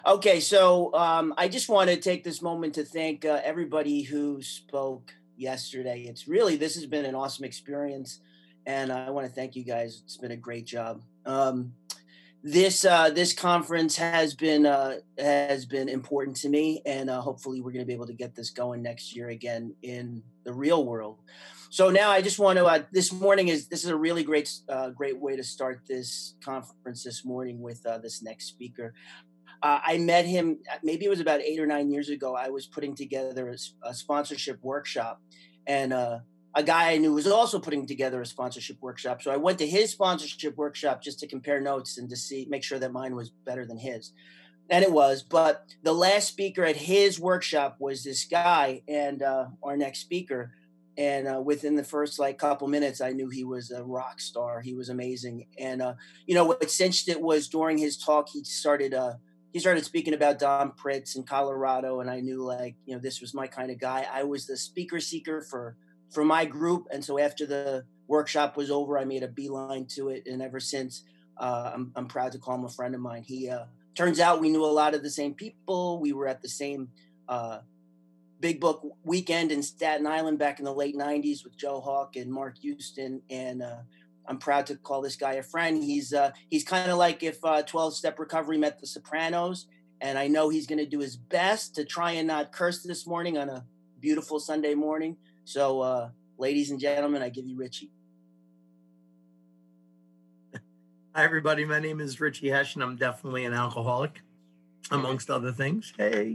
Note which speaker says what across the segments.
Speaker 1: Okay, so I just want to take this moment to thank everybody who spoke yesterday. This has been an awesome experience, and I want to thank you guys. It's been a great job. This conference has been important to me, and hopefully we're going to be able to get this going next year again in the real world. So now I just want to. This is a really great way to start this conference this morning with this next speaker. I met him, maybe it was about 8 or 9 years ago. I was putting together a sponsorship workshop, and a guy I knew was also putting together a sponsorship workshop. So I went to his sponsorship workshop just to compare notes and to make sure that mine was better than his. And it was. But the last speaker at his workshop was this guy, and our next speaker. And within the first couple minutes, I knew he was a rock star. He was amazing. And what cinched it was during his talk, he started speaking about Don Pritz in Colorado, and I knew this was my kind of guy. I was the speaker seeker for my group, and so after the workshop was over, I made a beeline to it, and ever since, I'm proud to call him a friend of mine. He turns out we knew a lot of the same people. We were at the same Big Book weekend in Staten Island back in the late '90s with Joe Hawk and Mark Houston, and I'm proud to call this guy a friend. He's kind of like if 12-Step Recovery met The Sopranos, and I know he's going to do his best to try and not curse this morning on a beautiful Sunday morning. So, ladies and gentlemen, I give you Richie.
Speaker 2: Hi, everybody. My name is Richie Hesh, and I'm definitely an alcoholic, amongst other things. Hey.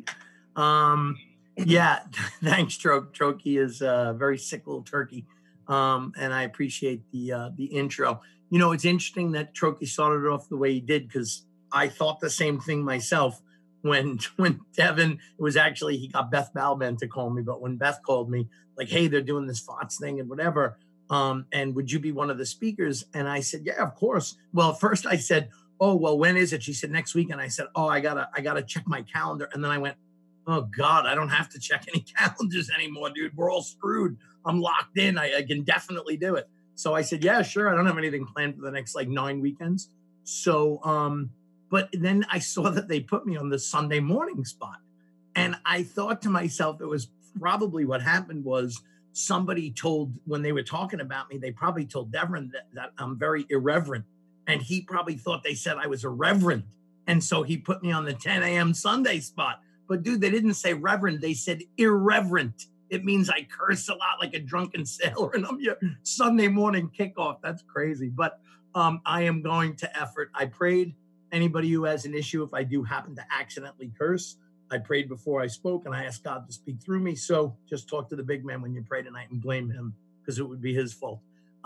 Speaker 2: Yeah, thanks, Trokey is a very sick little turkey. And I appreciate the intro. It's interesting that Trokey started off the way he did, because I thought the same thing myself when Devin, it was actually, he got Beth Balban to call me, but when Beth called me, like, hey, they're doing this FOTS thing and whatever, and would you be one of the speakers? And I said, yeah, of course. Well, first I said, oh, well, when is it? She said, next week. And I said, oh, I gotta check my calendar. And then I went, oh God, I don't have to check any calendars anymore, dude. We're all screwed. I'm locked in. I can definitely do it. So I said, yeah, sure. I don't have anything planned for the next 9 weekends. So, but then I saw that they put me on the Sunday morning spot. And I thought to myself, it was probably what happened was somebody told, when they were talking about me, they probably told Devin that I'm very irreverent. And he probably thought they said I was irreverent. And so he put me on the 10 a.m. Sunday spot. But dude, they didn't say reverend, they said irreverent. It means I curse a lot like a drunken sailor, and I'm your Sunday morning kickoff. That's crazy. But I am going to effort. I prayed. Anybody who has an issue, if I do happen to accidentally curse, I prayed before I spoke, and I asked God to speak through me. So just talk to the big man when you pray tonight and blame him, because it would be his fault.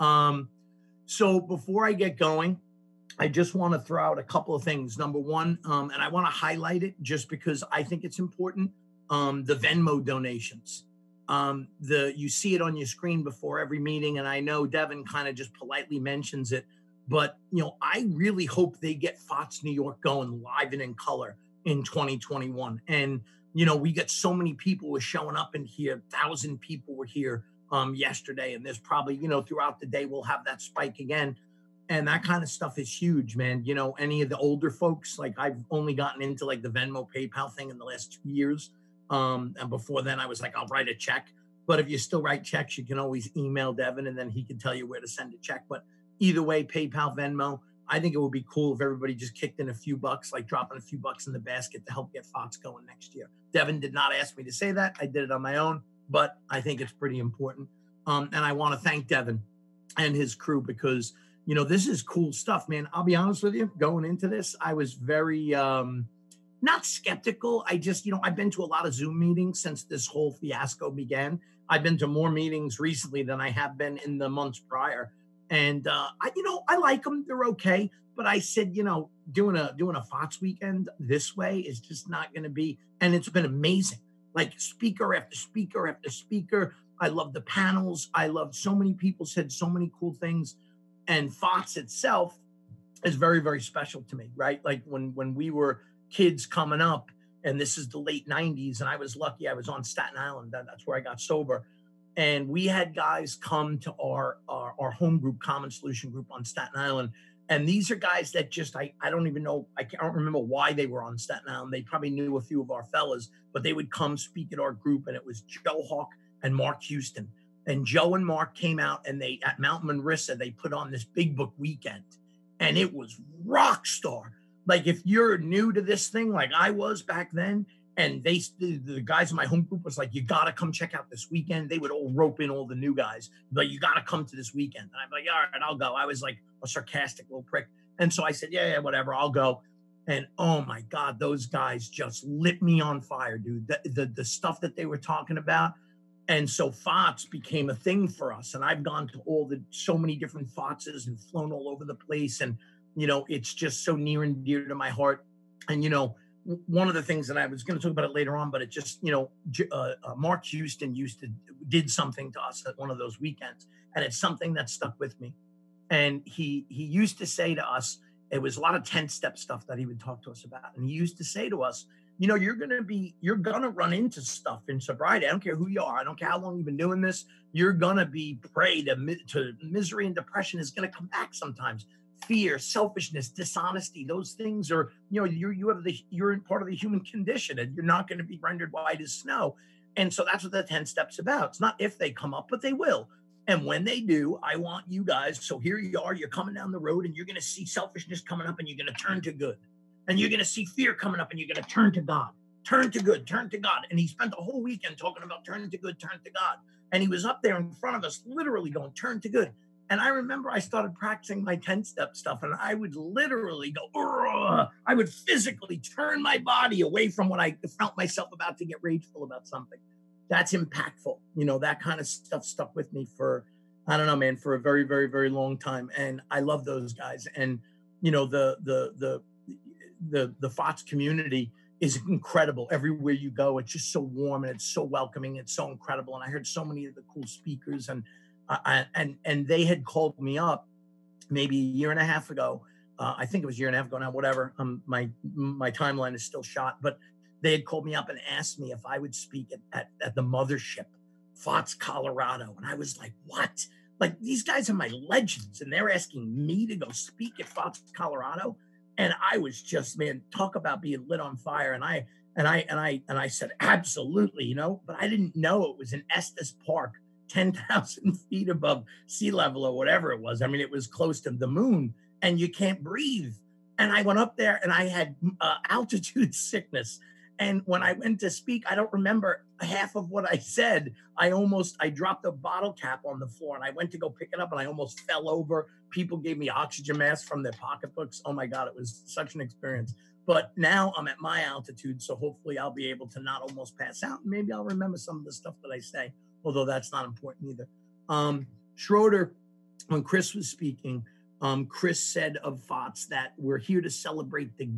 Speaker 2: So before I get going, I just want to throw out a couple of things. Number one, and I want to highlight it just because I think it's important, the Venmo donations. You see it on your screen before every meeting, and I know Devin kind of just politely mentions it, but I really hope they get FOTS New York going live and in color in 2021. And we get so many people were showing up in here. 1,000 people were here yesterday, and there's probably throughout the day we'll have that spike again. And that kind of stuff is huge, man. Any of the older folks, like I've only gotten into the Venmo PayPal thing in the last 2 years. And before then I was like, I'll write a check. But if you still write checks, you can always email Devin and then he can tell you where to send a check. But either way, PayPal, Venmo, I think it would be cool if everybody just kicked in a few bucks, like dropping a few bucks in the basket to help get FOTS going next year. Devin did not ask me to say that. I did it on my own, but I think it's pretty important. And I want to thank Devin and his crew because this is cool stuff, man. I'll be honest with you. Going into this, I was very not skeptical. I just, I've been to a lot of Zoom meetings since this whole fiasco began. I've been to more meetings recently than I have been in the months prior. And I like them. They're okay. But I said, doing a FOTS weekend this way is just not going to be. And it's been amazing. Like speaker after speaker after speaker. I love the panels. I love so many people said so many cool things. And FOTS itself is very, very special to me, right? Like when we were kids coming up, and this is the late 90s, and I was lucky I was on Staten Island. That's where I got sober. And we had guys come to our home group, Common Solution Group on Staten Island, And these are guys that just, I don't even know, I don't remember why they were on Staten Island. They probably knew a few of our fellas, but they would come speak at our group, and it was Joe Hawk and Mark Houston. And Joe and Mark came out, and they, at Mount Manresa, they put on this big book weekend, and it was rock star. Like, if you're new to this thing, like I was back then, and the guys in my home group was like, you got to come check out this weekend. They would all rope in all the new guys, but you got to come to this weekend. And I'm like, all right, I'll go. I was like a sarcastic little prick. And so I said, yeah, whatever, I'll go. And oh my God, those guys just lit me on fire, dude. The stuff that they were talking about. And so FOTS became a thing for us. And I've gone to so many different FOTSes and flown all over the place. And, you know, it's just so near and dear to my heart. And, you know, one of the things that I was going to talk about it later on, but it just, you know, Mark Houston did something to us at one of those weekends. And it's something that stuck with me. And he used to say to us, it was a lot of 10-step stuff that he would talk to us about. And he used to say to us, you know, you're going to run into stuff in sobriety. I don't care who you are. I don't care how long you've been doing this. You're going to be prey to misery, and depression is going to come back sometimes. Fear, selfishness, dishonesty, those things are, you know, you're part of the human condition, and you're not going to be rendered white as snow. And so that's what the 10 steps about. It's not if they come up, but they will. And when they do, I want you guys. So here you are, you're coming down the road, and you're going to see selfishness coming up, and you're going to turn to good. And you're going to see fear coming up, and you're going to turn to God. Turn to good, turn to God. And he spent the whole weekend talking about turning to good, turn to God. And he was up there in front of us, literally going, turn to good. And I remember I started practicing my 10-step stuff, and I would literally go, ugh. I would physically turn my body away from when I felt myself about to get rageful about something. That's impactful. You know, that kind of stuff stuck with me for, I don't know, man, for a very, very, very long time. And I love those guys. And, you know, the FOTS community is incredible. Everywhere you go, it's just so warm, and it's so welcoming. It's so incredible. And I heard so many of the cool speakers, and they had called me up maybe a year and a half ago. I think it was a year and a half ago now, whatever. My timeline is still shot, but they had called me up and asked me if I would speak at the mothership, FOTS, Colorado. And I was like, what? Like, these guys are my legends, and they're asking me to go speak at FOTS, Colorado. And I was just, man, talk about being lit on fire. And I said, absolutely, you know, but I didn't know it was in Estes Park, 10,000 feet above sea level or whatever it was. I mean, it was close to the moon, and you can't breathe. And I went up there, and I had altitude sickness. And when I went to speak, I don't remember half of what I said. I dropped a bottle cap on the floor, and I went to go pick it up, and I almost fell over. People gave me oxygen masks from their pocketbooks. Oh my God, it was such an experience. But now I'm at my altitude, so hopefully I'll be able to not almost pass out. Maybe I'll remember some of the stuff that I say, although that's not important either. Schroeder, when Chris was speaking, Chris said of FOTS that we're here to celebrate the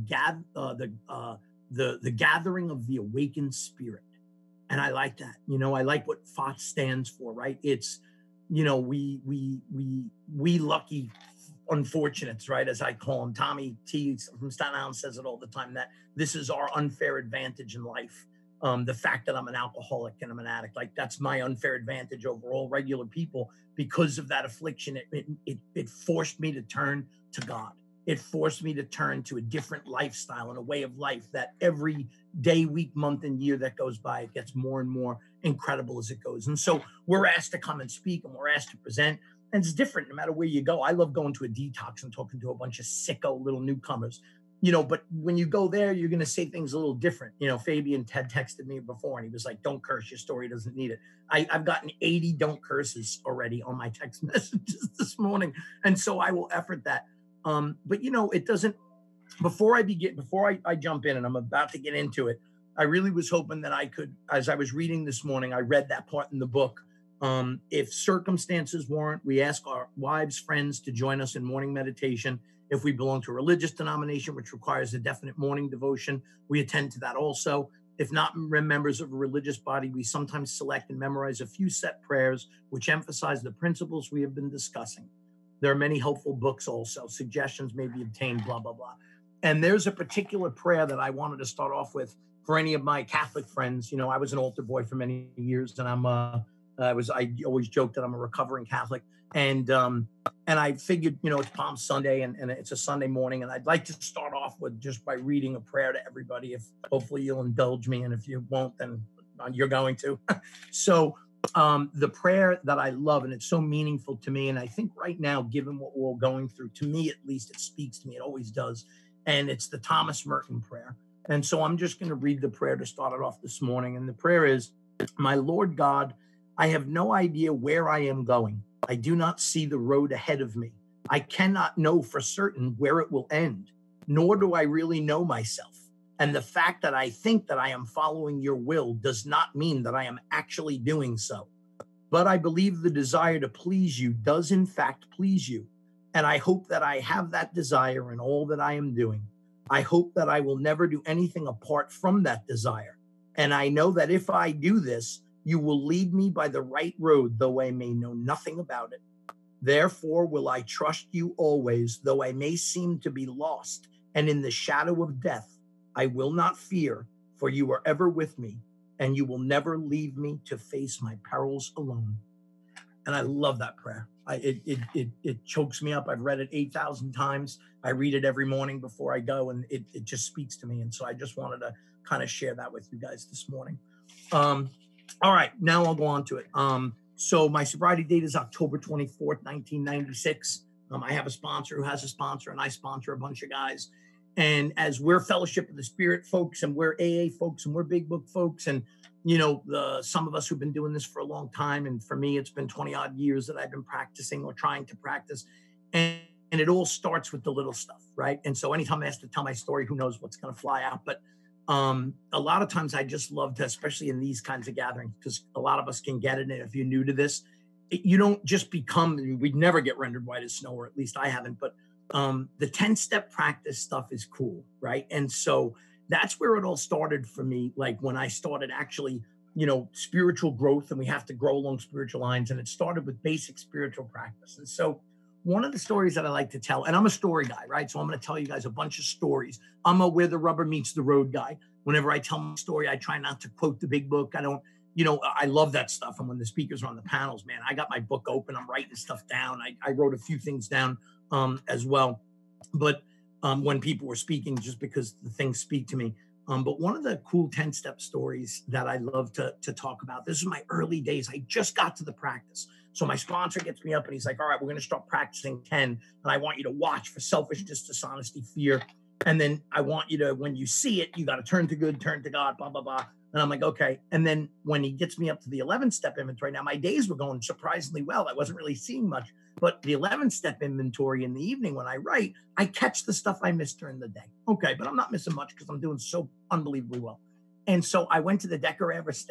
Speaker 2: gathering of the awakened spirit. And I like that. You know, I like what FOTS stands for, right? It's, you know, we lucky unfortunates, right? As I call him, Tommy T from Staten Island says it all the time, that this is our unfair advantage in life. The fact that I'm an alcoholic and I'm an addict, like, that's my unfair advantage over all regular people. Because of that affliction, it forced me to turn to God. It forced me to turn to a different lifestyle and a way of life that every day, week, month, and year that goes by, it gets more and more incredible as it goes. And so we're asked to come and speak, and we're asked to present. And it's different no matter where you go. I love going to a detox and talking to a bunch of sicko little newcomers, you know, but when you go there, you're going to say things a little different. You know, Fabian Ted texted me before, and he was like, don't curse, your story doesn't need it. I've gotten 80 don't curses already on my text messages this morning. And so I will effort that. But, you know, it doesn't, before I jump in, and I'm about to get into it, I really was hoping that I could, as I was reading this morning, I read that part in the book. If circumstances warrant, we ask our wives, friends to join us in morning meditation. If we belong to a religious denomination, which requires a definite morning devotion, we attend to that also. If not members of a religious body, we sometimes select and memorize a few set prayers which emphasize the principles we have been discussing. There are many helpful books also. Suggestions may be obtained, blah, blah, blah. And there's a particular prayer that I wanted to start off with for any of my Catholic friends. You know, I was an altar boy for many years, and I'm I always joke that I'm a recovering Catholic. And I figured, it's Palm Sunday and it's a Sunday morning. And I'd like to start off with just by reading a prayer to everybody. If hopefully you'll indulge me. And if you won't, then you're going to. So the prayer that I love, and it's so meaningful to me. And I think right now, given what we're all going through, to me, at least, it speaks to me. It always does. And it's the Thomas Merton prayer. And so I'm just going to read the prayer to start it off this morning. And the prayer is, my Lord God, I have no idea where I am going. I do not see the road ahead of me. I cannot know for certain where it will end, nor do I really know myself. And the fact that I think that I am following your will does not mean that I am actually doing so. But I believe the desire to please you does in fact please you. And I hope that I have that desire in all that I am doing. I hope that I will never do anything apart from that desire. And I know that if I do this, you will lead me by the right road, though I may know nothing about it. Therefore will I trust you always, though I may seem to be lost. And in the shadow of death, I will not fear, for you are ever with me, and you will never leave me to face my perils alone. And I love that prayer. It chokes me up. I've read it 8,000 times. I read it every morning before I go, and it just speaks to me. And so I just wanted to kind of share that with you guys this morning. All right, now I'll go on to it. So my sobriety date is October 24th, 1996. I have a sponsor who has a sponsor, and I sponsor a bunch of guys. And as we're Fellowship of the Spirit folks, and we're AA folks, and we're Big Book folks, and some of us who've been doing this for a long time, and for me, it's been 20 odd years that I've been practicing or trying to practice. And it all starts with the little stuff, right? And so anytime I have to tell my story, who knows what's going to fly out. But a lot of times I just love to, especially in these kinds of gatherings, because a lot of us can get it. And if you're new to this, you don't just become, we'd never get rendered white as snow, or at least I haven't. But the 10-step practice stuff is cool, right? And so that's where it all started for me. Like when I started actually, spiritual growth, and we have to grow along spiritual lines. And it started with basic spiritual practice. And so one of the stories that I like to tell, and I'm a story guy, right? So I'm going to tell you guys a bunch of stories. I'm a where the rubber meets the road guy. Whenever I tell my story, I try not to quote the big book. I don't, I love that stuff. And when the speakers are on the panels, man, I got my book open. I'm writing stuff down. I wrote a few things down as well. But when people were speaking, just because the things speak to me. But one of the cool 10-step stories that I love to talk about, this is my early days. I just got to the practice. So my sponsor gets me up and he's like, all right, we're going to start practicing 10. And I want you to watch for selfishness, dishonesty, fear. And then I want you to, when you see it, you got to turn to good, turn to God, blah, blah, blah. And I'm like, okay. And then when he gets me up to the 11-step inventory, now my days were going surprisingly well. I wasn't really seeing much, but the 11-step inventory in the evening when I write, I catch the stuff I missed during the day. Okay, but I'm not missing much because I'm doing so unbelievably well. And so I went to the Decker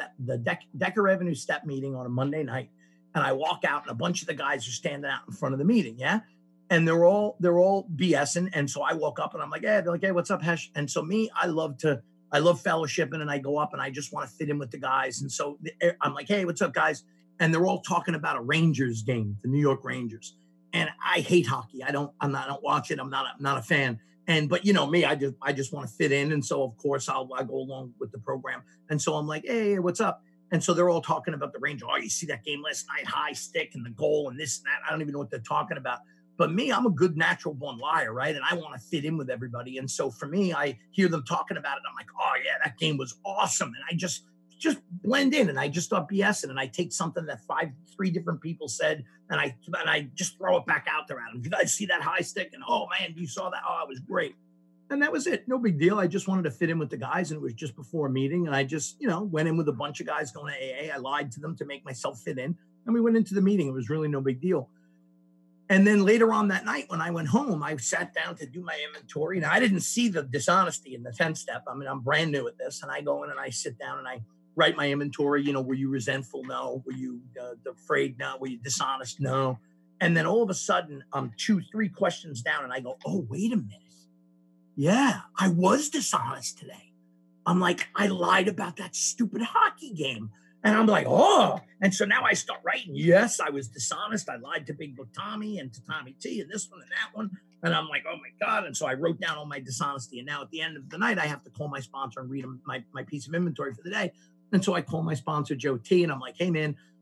Speaker 2: Avenue step meeting on a Monday night, and I walk out and a bunch of the guys are standing out in front of the meeting. Yeah. And they're all BSing. And so I walk up and I'm like, hey, they're like, hey, what's up, Hesh? And so me, I love fellowshipping, and I go up and I just want to fit in with the guys. And so I'm like, hey, what's up, guys? And they're all talking about a Rangers game, the New York Rangers. And I hate hockey. I don't watch it. I'm not a fan. But me, I just want to fit in. And so of course I go along with the program. And so I'm like, hey, what's up? And so they're all talking about the Rangers. Oh, you see that game last night, high stick and the goal and this and that. I don't even know what they're talking about. But me, I'm a good natural born liar, right? And I want to fit in with everybody. And so for me, I hear them talking about it. I'm like, oh yeah, that game was awesome. And I just blend in, and I just start BSing, and I take something that three different people said, and I just throw it back out there at them. Did you guys see that high stick? And oh man, you saw that? Oh, it was great. And that was it. No big deal. I just wanted to fit in with the guys, and it was just before a meeting. And I just, went in with a bunch of guys going to AA. I lied to them to make myself fit in. And we went into the meeting. It was really no big deal. And then later on that night, when I went home, I sat down to do my inventory. And I didn't see the dishonesty in the 10-step. I mean, I'm brand new at this. And I go in and I sit down and I write my inventory. Were you resentful? No. Were you afraid? No. Were you dishonest? No. And then all of a sudden, I'm 2-3 questions down, and I go, oh, wait a minute. Yeah, I was dishonest today. I'm like, I lied about that stupid hockey game. And I'm like, oh. And so now I start writing, yes, I was dishonest. I lied to Big Book Tommy and to Tommy T and this one and that one. And I'm like, oh my God. And so I wrote down all my dishonesty. And now at the end of the night, I have to call my sponsor and read my piece of inventory for the day. And so I call my sponsor, Joe T, and I'm like, hey man,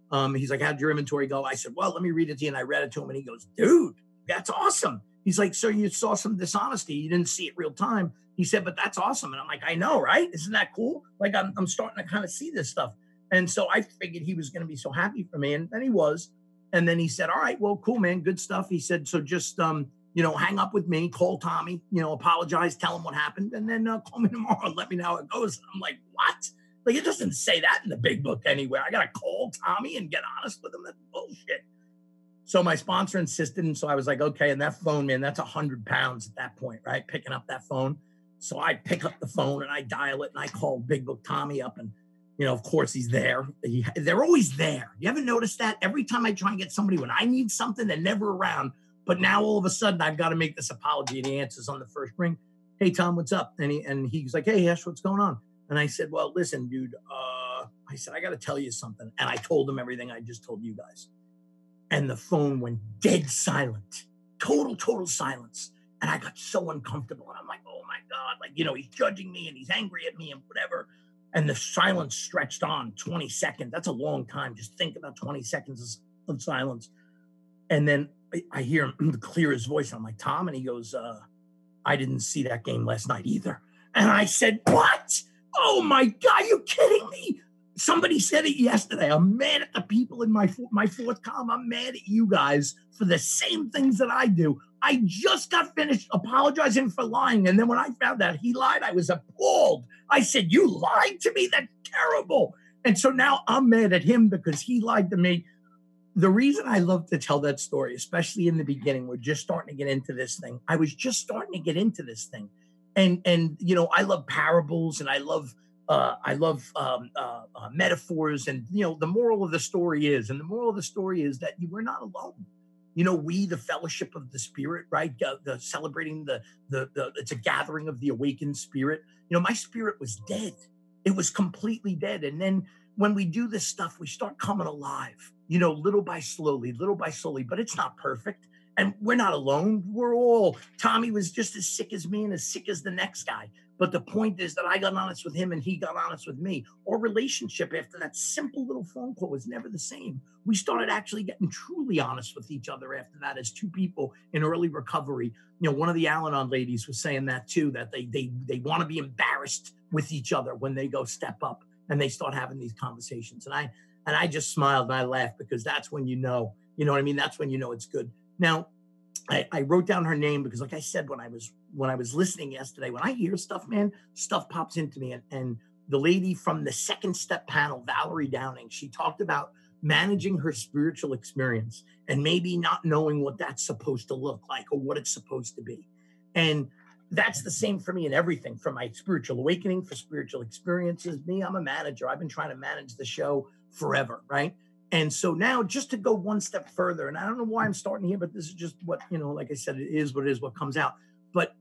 Speaker 2: He's like, how'd your inventory go? I said, well, let me read it to you. And I read it to him and he goes, dude, that's awesome. He's like, so you saw some dishonesty. You didn't see it real time. He said, but that's awesome. And I'm like, I know, right? Isn't that cool? Like I'm starting to kind of see this stuff. And so I figured he was going to be so happy for me. And he was. And then he said, all right, well, cool, man. Good stuff. He said, so just, hang up with me, call Tommy, apologize, tell him what happened. And then call me tomorrow and let me know how it goes. And I'm like, what? Like, it doesn't say that in the big book anywhere. I got to call Tommy and get honest with him. That's bullshit. So my sponsor insisted. And so I was like, okay. And that phone, man, that's 100 pounds at that point, right? Picking up that phone. So I pick up the phone and I dial it and I call Big Book Tommy up. And, of course he's there. They're always there. You ever notice that? Every time I try and get somebody when I need something, they're never around. But now all of a sudden I've got to make this apology. And he answers on the first ring. Hey, Tom, what's up? And he's like, hey, Hesh, what's going on? And I said, well, listen, dude, I said, I got to tell you something. And I told him everything I just told you guys. And the phone went dead silent, total silence. And I got so uncomfortable. And I'm like, oh my God, like, he's judging me and he's angry at me and whatever. And the silence stretched on 20 seconds. That's a long time. Just think about 20 seconds of silence. And then I hear him clear his voice. I'm like, Tom? And he goes, I didn't see that game last night either. And I said, what? Oh my God, you kidding me? Somebody said it yesterday. I'm mad at the people in my fourth column. I'm mad at you guys for the same things that I do. I just got finished apologizing for lying. And then when I found out he lied, I was appalled. I said, you lied to me? That's terrible. And so now I'm mad at him because he lied to me. The reason I love to tell that story, especially in the beginning, we're just starting to get into this thing. I was just starting to get into this thing. And I love parables and I love metaphors. And, the moral of the story is that we're not alone. We, the fellowship of the spirit, right? The celebrating it's a gathering of the awakened spirit. My spirit was dead. It was completely dead. And then when we do this stuff, we start coming alive, little by slowly, but it's not perfect. And we're not alone. Tommy was just as sick as me and as sick as the next guy. But the point is that I got honest with him and he got honest with me. Our relationship after that simple little phone call was never the same. We started actually getting truly honest with each other after that as two people in early recovery. One of the Al-Anon ladies was saying that too, that they want to be embarrassed with each other when they go step up and they start having these conversations. And I just smiled and I laughed because that's when what I mean? That's when it's good. Now, I wrote down her name because, like I said, when I was listening yesterday, when I hear stuff, man, stuff pops into me. And the lady from the Second Step panel, Valerie Downing, she talked about managing her spiritual experience and maybe not knowing what that's supposed to look like or what it's supposed to be. And that's the same for me in everything, from my spiritual awakening, for spiritual experiences. Me, I'm a manager. I've been trying to manage the show forever, right? And so now just to go one step further, and I don't know why I'm starting here, but this is just what, like I said, it is what comes out. But,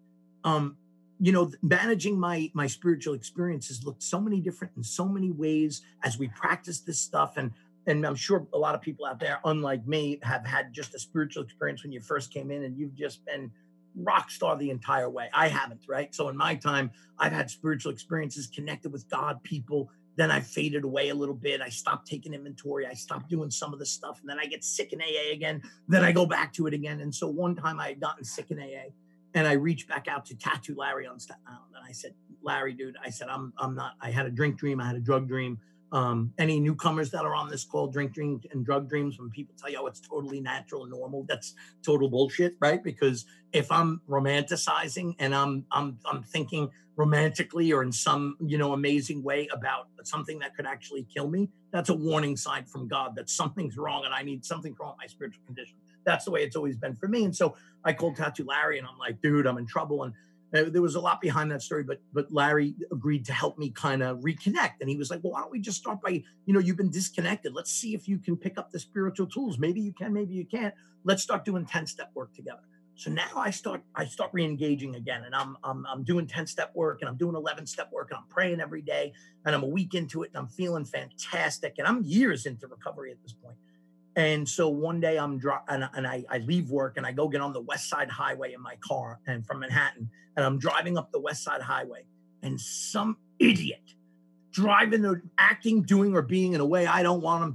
Speaker 2: managing my spiritual experiences looked so many different in so many ways as we practice this stuff. And I'm sure a lot of people out there, unlike me, have had just a spiritual experience when you first came in and you've just been rock star the entire way. I haven't, right? So in my time, I've had spiritual experiences, connected with God, people. Then I faded away a little bit. I stopped taking inventory. I stopped doing some of the stuff. And then I get sick in AA again. Then I go back to it again. And so one time I had gotten sick in AA and I reached back out to Tattoo Larry on Staten Island. And I said, Larry, dude, I said, I'm not, I had a drink dream. I had a drug dream. Any newcomers that are on this call, drink dreams and drug dreams, when people tell you, oh, it's totally natural and normal, that's total bullshit, right? Because if I'm romanticizing and I'm thinking romantically or in some, amazing way about something that could actually kill me, that's a warning sign from God that something's wrong and I need something wrong with my spiritual condition. That's the way it's always been for me. And so I called Tattoo Larry and I'm like, dude, I'm in trouble. And there was a lot behind that story, but Larry agreed to help me kind of reconnect. And he was like, well, why don't we just start by, you've been disconnected. Let's see if you can pick up the spiritual tools. Maybe you can, maybe you can't. Let's start doing 10-step work together. So now I start re-engaging again, and I'm doing 10-step work and I'm doing 11-step work and I'm praying every day and I'm a week into it and I'm feeling fantastic. And I'm years into recovery at this point. And so one day I leave work and I go get on the West Side Highway in my car and from Manhattan, and I'm driving up the West Side Highway, and some idiot driving or acting, doing or being in a way I don't want him to act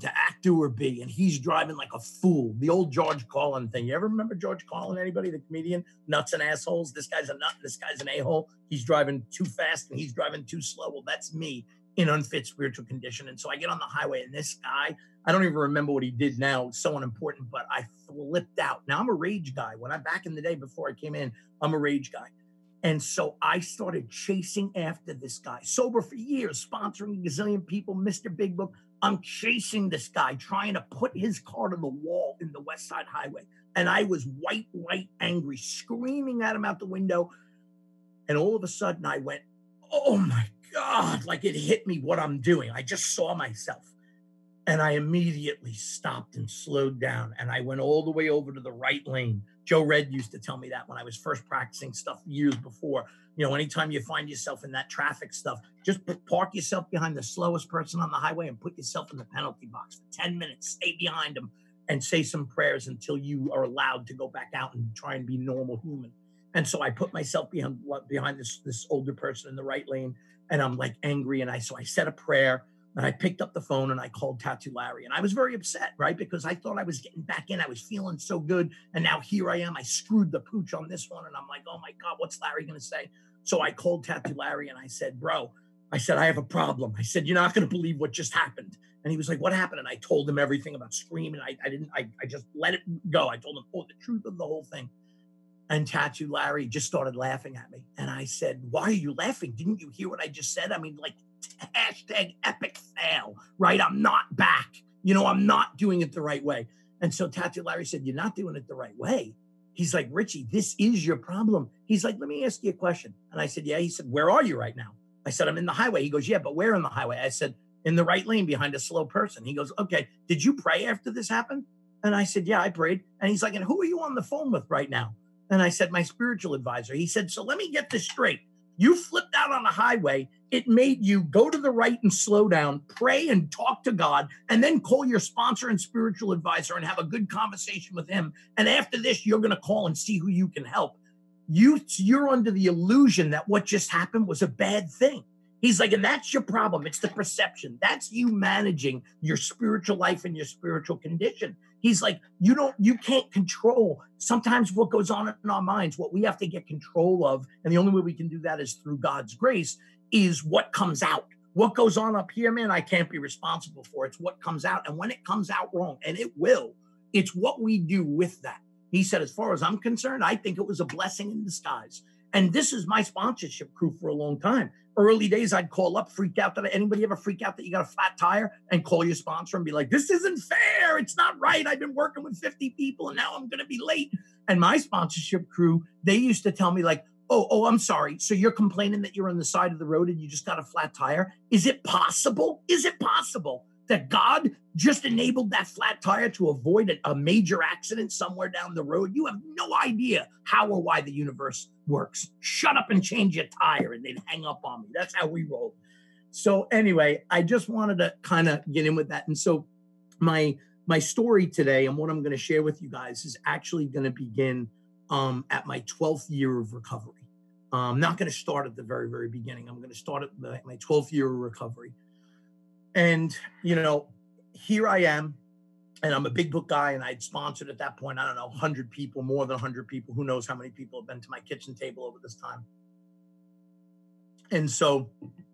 Speaker 2: do or be? And he's driving like a fool. The old George Carlin thing. You ever remember George Carlin? Anybody? The comedian? Nuts and assholes. This guy's a nut. And this guy's an a-hole. He's driving too fast and he's driving too slow. Well, that's me in unfit spiritual condition. And so I get on the highway and this guy, I don't even remember what he did now. It's so unimportant, but I flipped out. Now I'm a rage guy. When I'm back in the day before I came in, I'm a rage guy. And so I started chasing after this guy, sober for years, sponsoring a gazillion people, Mr. Big Book. I'm chasing this guy, trying to put his car to the wall in the West Side Highway. And I was white, angry, screaming at him out the window. And all of a sudden I went, oh my God, like it hit me what I'm doing. I just saw myself. And I immediately stopped and slowed down. And I went all the way over to the right lane. Joe Red used to tell me that when I was first practicing stuff years before. You know, anytime you find yourself in that traffic stuff, just park yourself behind the slowest person on the highway and put yourself in the penalty box for 10 minutes. Stay behind them and say some prayers until you are allowed to go back out and try and be normal human. And so I put myself behind this older person in the right lane, and I'm like angry. And so I said a prayer. And I picked up the phone and I called Tattoo Larry. And I was very upset, right? Because I thought I was getting back in. I was feeling so good. And now here I am. I screwed the pooch on this one. And I'm like, oh my God, what's Larry going to say? So I called Tattoo Larry and I said, bro, I have a problem. I said, you're not going to believe what just happened. And he was like, what happened? And I told him everything about Scream. And I just let it go. I told him, the truth of the whole thing. And Tattoo Larry just started laughing at me. And I said, why are you laughing? Didn't you hear what I just said? I mean, like, hashtag epic fail, right? I'm not back. You know, I'm not doing it the right way. And so Tattoo Larry said, you're not doing it the right way. He's like, Richie, this is your problem. He's like, let me ask you a question. And I said, yeah. He said, where are you right now? I said, I'm in the highway. He goes, yeah, but where in the highway? I said, in the right lane behind a slow person. He goes, okay, did you pray after this happened? And I said, yeah, I prayed. And he's like, and who are you on the phone with right now? And I said, my spiritual advisor. He said, so let me get this straight. You flipped out on the highway. It made you go to the right and slow down, pray and talk to God, and then call your sponsor and spiritual advisor and have a good conversation with him. And after this, you're going to call and see who you can help. You're under the illusion that what just happened was a bad thing. He's like, and that's your problem. It's the perception. That's you managing your spiritual life and your spiritual condition. He's like, you can't control sometimes what goes on in our minds. What we have to get control of, and the only way we can do that is through God's grace, is what comes out. What goes on up here, man, I can't be responsible for. It's what comes out. And when it comes out wrong, and it will, it's what we do with that. He said, as far as I'm concerned, I think it was a blessing in disguise. And this is my sponsorship crew for a long time. Early days, I'd call up, freak out. Anybody ever freak out that you got a flat tire and call your sponsor and be like, this isn't fair. It's not right. I've been working with 50 people and now I'm going to be late. And my sponsorship crew, they used to tell me like, oh, I'm sorry. So you're complaining that you're on the side of the road and you just got a flat tire? Is it possible? That God just enabled that flat tire to avoid a major accident somewhere down the road? You have no idea how or why the universe works. Shut up and change your tire. And they'd hang up on me. That's how we roll. So anyway, I just wanted to kind of get in with that. And so my story today and what I'm going to share with you guys is actually going to begin at my 12th year of recovery. I'm not going to start at the very, very beginning. I'm going to start at my 12th year of recovery. And, you know, here I am, and I'm a big book guy, and I'd sponsored at that point, I don't know, 100 people, more than 100 people. Who knows how many people have been to my kitchen table over this time. And so,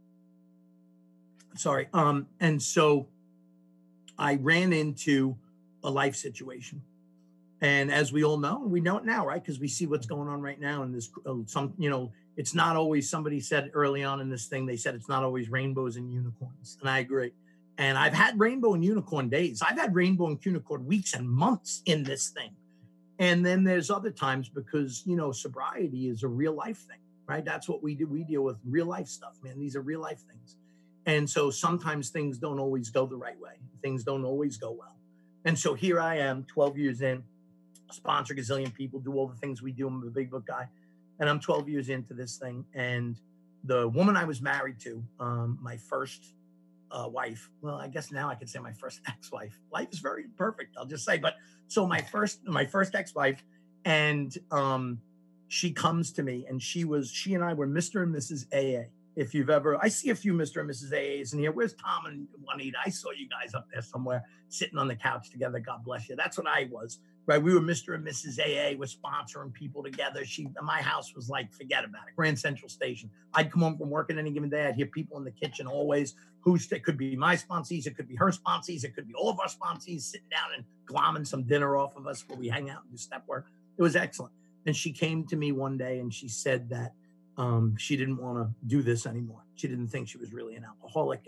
Speaker 2: I ran into a life situation. And as we all know, we know it now, right? Because we see what's going on right now. And this, it's not always, somebody said early on in this thing, they said it's not always rainbows and unicorns. And I agree. And I've had rainbow and unicorn days. I've had rainbow and unicorn weeks and months in this thing. And then there's other times because, sobriety is a real life thing, right? That's what we do. We deal with real life stuff, man. These are real life things. And so sometimes things don't always go the right way. Things don't always go well. And so here I am, 12 years in, sponsor a gazillion people, do all the things we do. I'm a big book guy. And I'm 12 years into this thing. And the woman I was married to, my first wife, well, I guess now I could say my first ex-wife. Life is very imperfect, I'll just say. But so my first ex-wife, and she comes to me, and she and I were Mr. and Mrs. AA. if you've ever, I see a few Mr. and Mrs. AAs in here. Where's Tom and Juanita? I saw you guys up there somewhere sitting on the couch together. God bless you. That's what I was, right? We were Mr. and Mrs. AA. We're sponsoring people together. My house was like, forget about it. Grand Central Station. I'd come home from work at any given day. I'd hear people in the kitchen always. It could be my sponsees. It could be her sponsees. It could be all of our sponsees sitting down and glomming some dinner off of us where we hang out and do step work. It was excellent. And she came to me one day and she said that she didn't want to do this anymore. She didn't think she was really an alcoholic,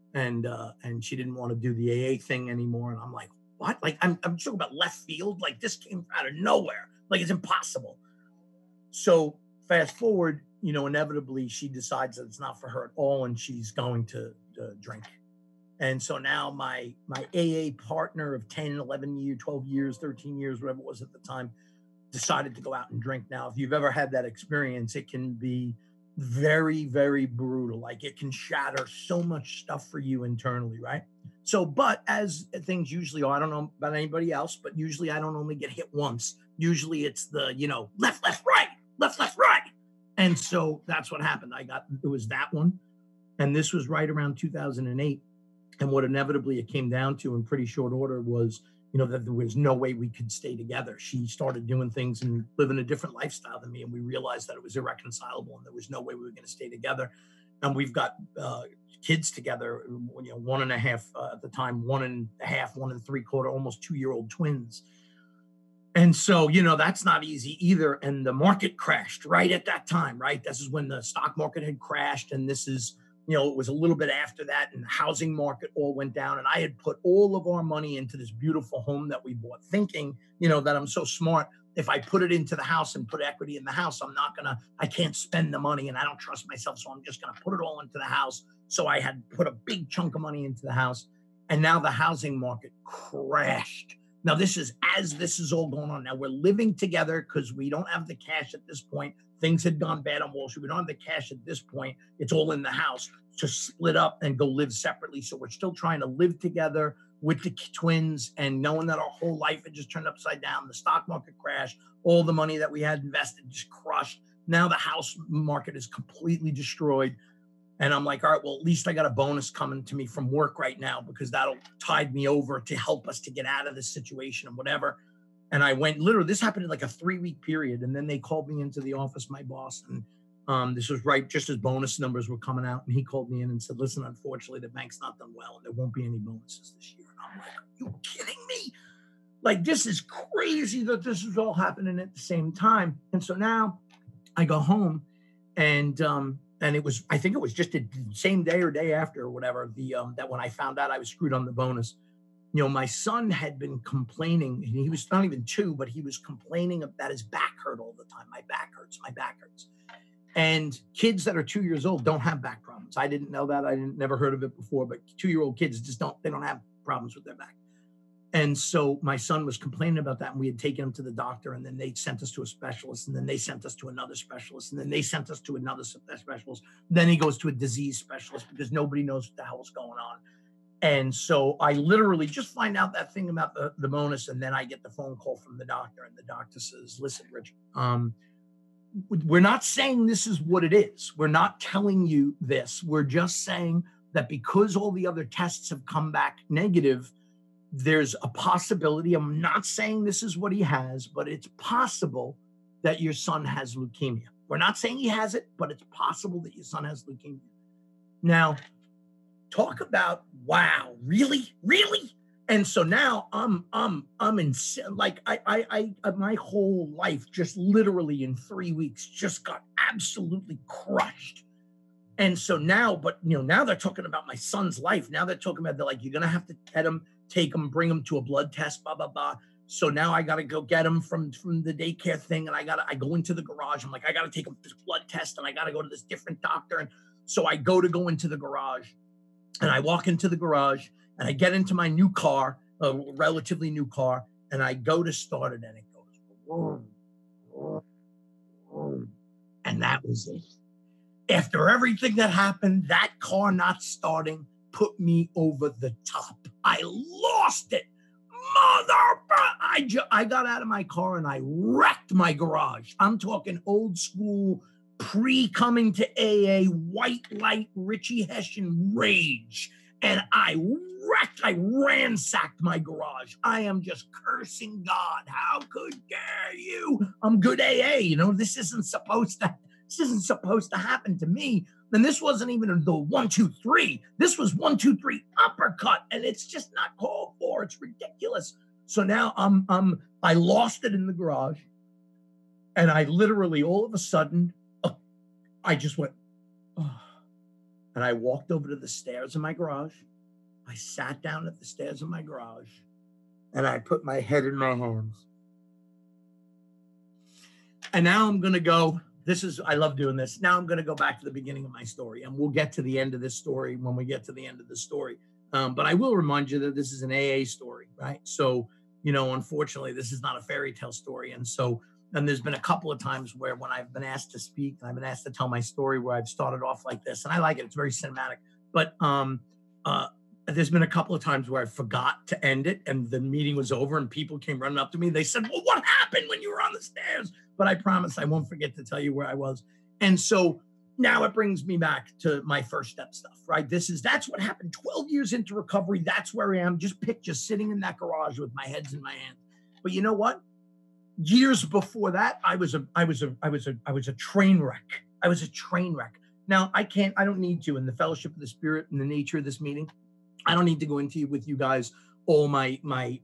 Speaker 2: and she didn't want to do the AA thing anymore. And I'm like, what? Like, I'm talking about left field. Like, this came out of nowhere. Like, it's impossible. So fast forward, inevitably she decides that it's not for her at all, and she's going to drink. And so now my AA partner of 10, 11 years, 12 years, 13 years, whatever it was at the time, decided to go out and drink. Now, if you've ever had that experience, it can be very, very brutal. Like, it can shatter so much stuff for you internally, right? So, but as things usually are, I don't know about anybody else, but usually I don't only get hit once. Usually it's the, left, right, left, right. And so that's what happened. It was that one. And this was right around 2008. And what inevitably it came down to in pretty short order was, that there was no way we could stay together. She started doing things and living a different lifestyle than me. And we realized that it was irreconcilable and there was no way we were going to stay together. And we've got kids together, 1.5 at the time, 1.5, 1.75, almost 2-year-old twins. And so, that's not easy either. And the market crashed right at that time, right? This is when the stock market had crashed. And this is, it was a little bit after that, and the housing market all went down. And I had put all of our money into this beautiful home that we bought, thinking, that I'm so smart. If I put it into the house and put equity in the house, I can't spend the money and I don't trust myself. So I'm just going to put it all into the house. So I had put a big chunk of money into the house. And now the housing market crashed. Now, this is all going on. Now we're living together because we don't have the cash at this point. Things had gone bad on Wall Street. We don't have the cash at this point. It's all in the house to split up and go live separately. So we're still trying to live together with the twins, and knowing that our whole life had just turned upside down. The stock market crashed. All the money that we had invested just crushed. Now the house market is completely destroyed. And I'm like, all right, well, at least I got a bonus coming to me from work right now, because that'll tide me over to help us to get out of this situation and whatever. And I went, literally, this happened in like a 3-week period. And then they called me into the office, my boss. And this was right just as bonus numbers were coming out. And he called me in and said, listen, unfortunately, the bank's not done well and there won't be any bonuses this year. And I'm like, are you kidding me? Like, this is crazy that this is all happening at the same time. And so now I go home, and I think it was just the same day or day after or whatever, that when I found out I was screwed on the bonus, my son had been complaining, and he was not even 2, but he was complaining that his back hurt all the time. My back hurts. And kids that are 2 years old don't have back problems. I didn't know that. Never heard of it before, but 2-year-old kids they don't have problems with their back. And so my son was complaining about that, and we had taken him to the doctor, and then they sent us to a specialist, and then they sent us to another specialist, and then they sent us to another specialist. Then he goes to a disease specialist because nobody knows what the hell's going on. And so I literally just find out that thing about the bonus, and then I get the phone call from the doctor, and the doctor says, listen, Richard, we're not saying this is what it is. We're not telling you this. We're just saying that because all the other tests have come back negative, there's a possibility. I'm not saying this is what he has, but it's possible that your son has leukemia. We're not saying he has it, but it's possible that your son has leukemia. Now, talk about, wow, really? And so now I'm in, like, I my whole life just literally in 3 weeks just got absolutely crushed. And so now, now they're talking about my son's life. Now they're talking about, they're like, you're going to have to take him, bring him to a blood test, blah, blah, blah. So now I got to go get him from the daycare thing. And I go into the garage. I'm like, I got to take him to this blood test, and I got to go to this different doctor. And so I go into the garage, and I walk into the garage, and I get into my new car, a relatively new car, and I go to start it, and it goes, vroom, vroom, vroom. And that was it. After everything that happened, that car not starting put me over the top. I lost it. I got out of my car and I wrecked my garage. I'm talking old school pre-coming to AA, white light, Richie Hessian rage. And I ransacked my garage. I am just cursing God. How could dare you? I'm good AA. This isn't supposed to happen to me. And this wasn't even the 1, 2, 3. This was 1, 2, 3 uppercut. And it's just not called for. It's ridiculous. So now I lost it in the garage. And I literally, all of a sudden, I just went, oh. And I walked over to the stairs of my garage. I sat down at the stairs of my garage and I put my head in my hands. And now I'm going to go, I love doing this. Now I'm going to go back to the beginning of my story, and we'll get to the end of this story when we get to the end of the story. But I will remind you that this is an AA story, right? So, unfortunately, this is not a fairy tale story. And there's been a couple of times where when I've been asked to speak, I've been asked to tell my story where I've started off like this. And I like it. It's very cinematic. But there's been a couple of times where I forgot to end it and the meeting was over and people came running up to me. They said, well, what happened when you were on the stairs? But I promise I won't forget to tell you where I was. And so now it brings me back to my first step stuff, right? That's what happened 12 years into recovery. That's where I am. Just sitting in that garage with my heads in my hands. But you know what? Years before that, I was a train wreck. I was a train wreck. Now I don't need to, in the fellowship of the Spirit and the nature of this meeting, I don't need to go into with you guys all my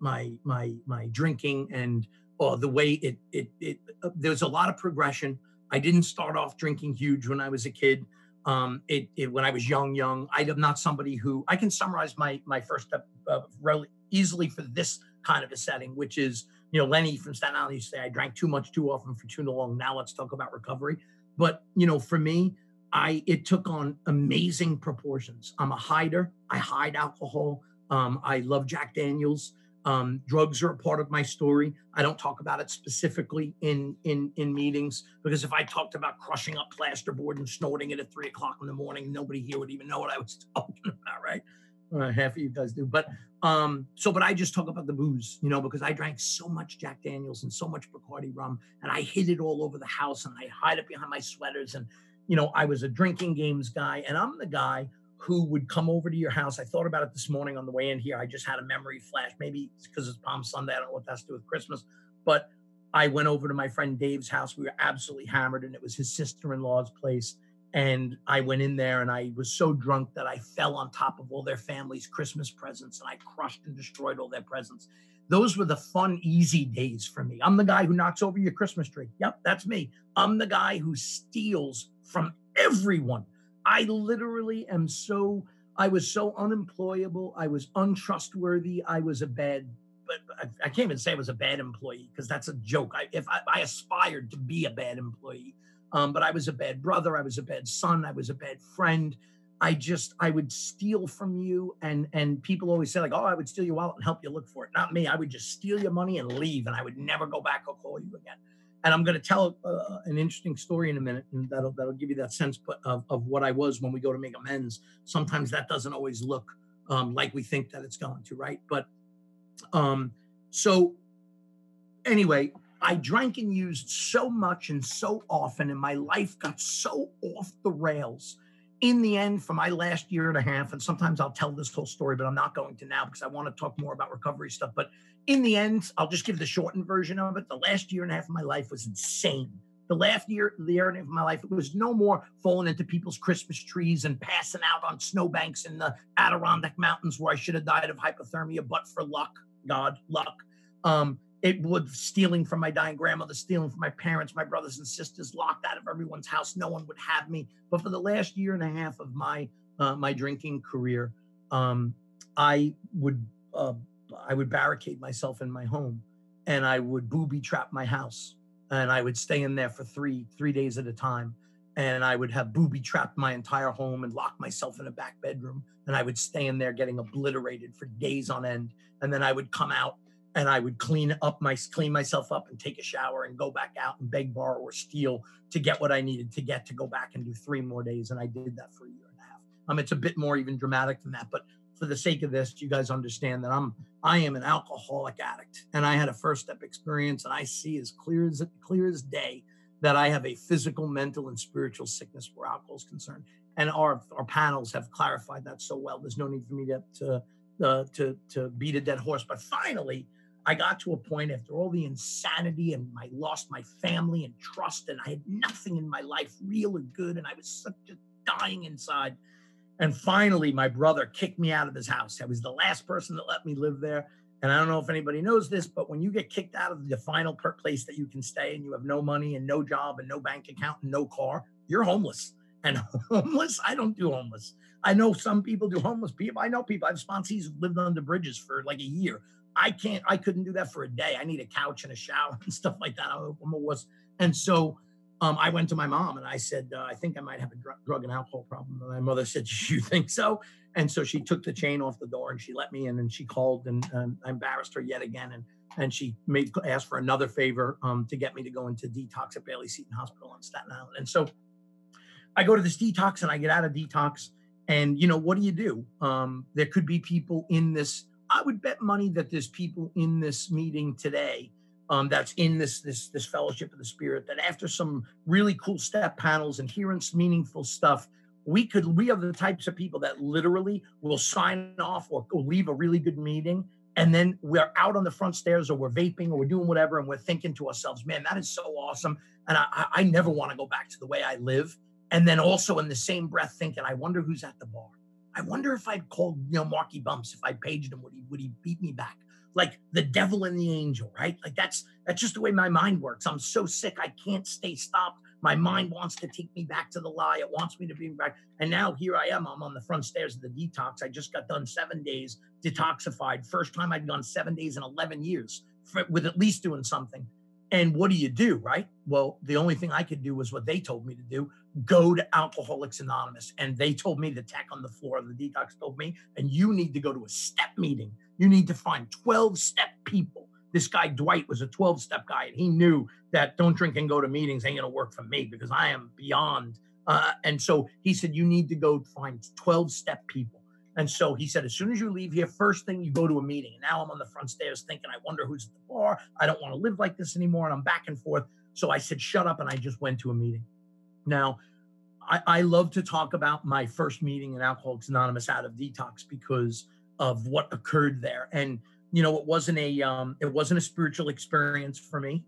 Speaker 2: drinking and the way there's a lot of progression. I didn't start off drinking huge when I was a kid. When I was young, I'm not somebody who I can summarize my first step really easily for this kind of a setting, which is, Lenny from Staten Island used to say, I drank too much, too often, for too long. Now let's talk about recovery. But, for me, it took on amazing proportions. I'm a hider. I hide alcohol. I love Jack Daniels. Drugs are a part of my story. I don't talk about it specifically in meetings, because if I talked about crushing up plasterboard and snorting it at 3:00 in the morning, nobody here would even know what I was talking about, right? Half of you guys do. But I just talk about the booze, because I drank so much Jack Daniels and so much Bacardi rum, and I hid it all over the house, and I hide it behind my sweaters. And, I was a drinking games guy, and I'm the guy who would come over to your house. I thought about it this morning on the way in here. I just had a memory flash. Maybe it's because it's Palm Sunday. I don't know what that's to do with Christmas. But I went over to my friend Dave's house. We were absolutely hammered, and it was his sister-in-law's place. And I went in there, and I was so drunk that I fell on top of all their family's Christmas presents, and I crushed and destroyed all their presents. Those were the fun, easy days for me. I'm the guy who knocks over your Christmas tree. Yep, that's me. I'm the guy who steals from everyone. I literally I was so unemployable. I was untrustworthy. I can't even say I was a bad employee, because that's a joke. I aspired to be a bad employee. But I was a bad brother. I was a bad son. I was a bad friend. I would steal from you. And people always say, like, oh, I would steal your wallet and help you look for it. Not me. I would just steal your money and leave, and I would never go back or call you again. And I'm going to tell an interesting story in a minute, and that'll give you that sense of what I was when we go to make amends. Sometimes that doesn't always look like we think that it's going to, right? But so anyway, I drank and used so much and so often, and my life got so off the rails. In the end, for my last year and a half, and sometimes I'll tell this whole story, but I'm not going to now because I want to talk more about recovery stuff. But in the end, I'll just give the shortened version of it. The last year and a half of my life was insane. The year and a half of my life, it was no more falling into people's Christmas trees and passing out on snowbanks in the Adirondack Mountains where I should have died of hypothermia, but for luck, luck. It was stealing from my dying grandmother, stealing from my parents, my brothers and sisters, locked out of everyone's house. No one would have me. But for the last year and a half of my drinking career, I would barricade myself in my home, and I would booby trap my house, and I would stay in there for three days at a time. And I would have booby trapped my entire home and lock myself in a back bedroom, and I would stay in there getting obliterated for days on end. And then I would come out, and I would clean myself up and take a shower and go back out and beg, borrow, or steal to get what I needed to get to go back and do 3 more days. And I did that for a year and a half. It's a bit more even dramatic than that, but for the sake of this, you guys understand that I am an alcoholic addict, and I had a first step experience, and I see as clear as day that I have a physical, mental, and spiritual sickness where alcohol is concerned. And our panels have clarified that so well. There's no need for me to beat a dead horse. But finally, I got to a point after all the insanity, and I lost my family and trust, and I had nothing in my life real or good, and I was just dying inside. And finally, my brother kicked me out of his house. I was the last person that let me live there. And I don't know if anybody knows this, but when you get kicked out of the final place that you can stay, and you have no money and no job and no bank account and no car, you're homeless. And homeless, I don't do homeless. I know some people do homeless people. I know people. I have sponsees who lived under bridges for like a year. I couldn't do that for a day. I need a couch and a shower and stuff like that. I'm a wuss. And so I went to my mom and I said, I think I might have a drug and alcohol problem. And my mother said, you think so? And so she took the chain off the door and she let me in, and she called, and I embarrassed her yet again. And she asked for another favor to get me to go into detox at Bailey Seton Hospital on Staten Island. And so I go to this detox and I get out of detox, and what do? There could be people in this. I would bet money that there's people in this meeting today that's in this fellowship of the spirit, that after some really cool step panels and hearing some meaningful stuff, we are the types of people that literally will sign off or leave a really good meeting, and then we're out on the front stairs, or we're vaping, or we're doing whatever, and we're thinking to ourselves, man, that is so awesome, and I never want to go back to the way I live. And then also in the same breath thinking, I wonder who's at the bar. I wonder if I'd called, Marky Bumps, if I paged him, would he beat me back? Like the devil and the angel, right? Like that's just the way my mind works. I'm so sick, I can't stay stopped. My mind wants to take me back to the lie. It wants me to be back. And now here I am. I'm on the front stairs of the detox. I just got done 7 days detoxified. First time I'd gone 7 days in 11 years with at least doing something. And what do, right? Well, the only thing I could do was what they told me to do, go to Alcoholics Anonymous. And they told me, the tech on the floor of the detox told me, and you need to go to a step meeting. You need to find 12-step people. This guy, Dwight, was a 12-step guy, and he knew that don't drink and go to meetings ain't going to work for me because I am beyond. And so he said, you need to go find 12-step people. And so he said, as soon as you leave here, first thing you go to a meeting. And now I'm on the front stairs thinking, I wonder who's at the bar. I don't want to live like this anymore. And I'm back and forth. So I said, shut up. And I just went to a meeting. Now, I love to talk about my first meeting in Alcoholics Anonymous out of detox because of what occurred there. And, it wasn't a spiritual experience for me.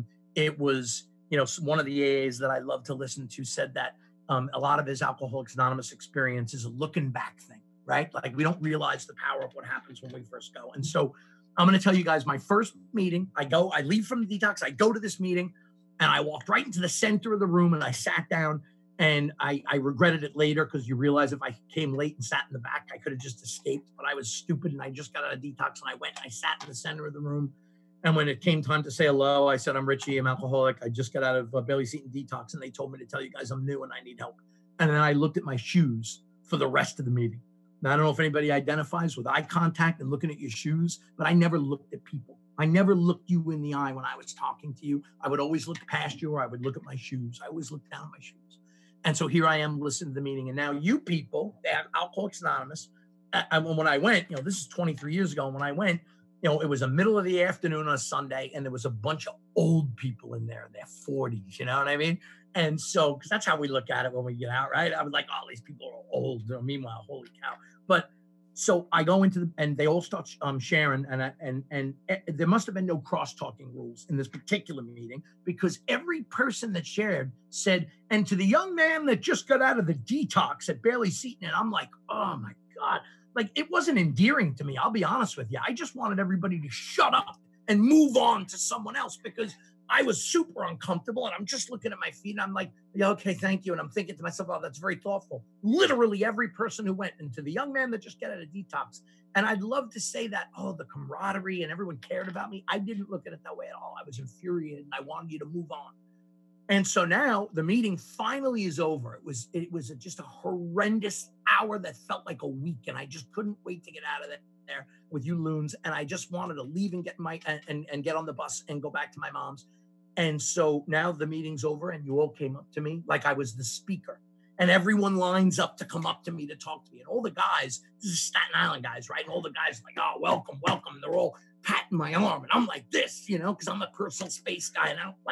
Speaker 2: It was, one of the AAs that I love to listen to said that a lot of his Alcoholics Anonymous experience is a looking back thing. Right? Like we don't realize the power of what happens when we first go. And so I'm going to tell you guys my first meeting. I leave from the detox. I go to this meeting and I walked right into the center of the room and I sat down, and I regretted it later because you realize if I came late and sat in the back, I could have just escaped, but I was stupid and I just got out of detox and I went and I sat in the center of the room. And when it came time to say hello, I said, I'm Richie, I'm alcoholic. I just got out of Bailey Seton detox, and they told me to tell you guys I'm new and I need help. And then I looked at my shoes for the rest of the meeting. Now, I don't know if anybody identifies with eye contact and looking at your shoes, but I never looked at people. I never looked you in the eye when I was talking to you. I would always look past you, or I would look at my shoes. I always looked down at my shoes. And so here I am listening to the meeting. And now you people, they have Alcoholics Anonymous. And when I went, this is 23 years ago. And when I went, it was the middle of the afternoon on a Sunday, and there was a bunch of old people in there in their 40s. You know what I mean? And so, because that's how we look at it when we get out, right? I was like, oh, these people are old. Meanwhile, holy cow. But so I go into and they all start sharing, and there must have been no cross-talking rules in this particular meeting, because every person that shared said, and to the young man that just got out of the detox at Bailey Seton, and I'm like, oh my God, like it wasn't endearing to me. I'll be honest with you. I just wanted everybody to shut up and move on to someone else, because I was super uncomfortable, and I'm just looking at my feet and I'm like, yeah, okay, thank you. And I'm thinking to myself, oh, that's very thoughtful. Literally every person who went into the young man that just got out of detox. And I'd love to say that, oh, the camaraderie and everyone cared about me. I didn't look at it that way at all. I was infuriated and I wanted you to move on. And so now the meeting finally is over. It was just a horrendous hour that felt like a week. And I just couldn't wait to get out of there with you loons. And I just wanted to leave and get and get on the bus and go back to my mom's. And so now the meeting's over, and you all came up to me like I was the speaker, and everyone lines up to come up to me to talk to me. And all the guys, this is Staten Island guys, right? And all the guys are like, oh, welcome, welcome. And they're all patting my arm. And I'm like this, because I'm a personal space guy and I don't like people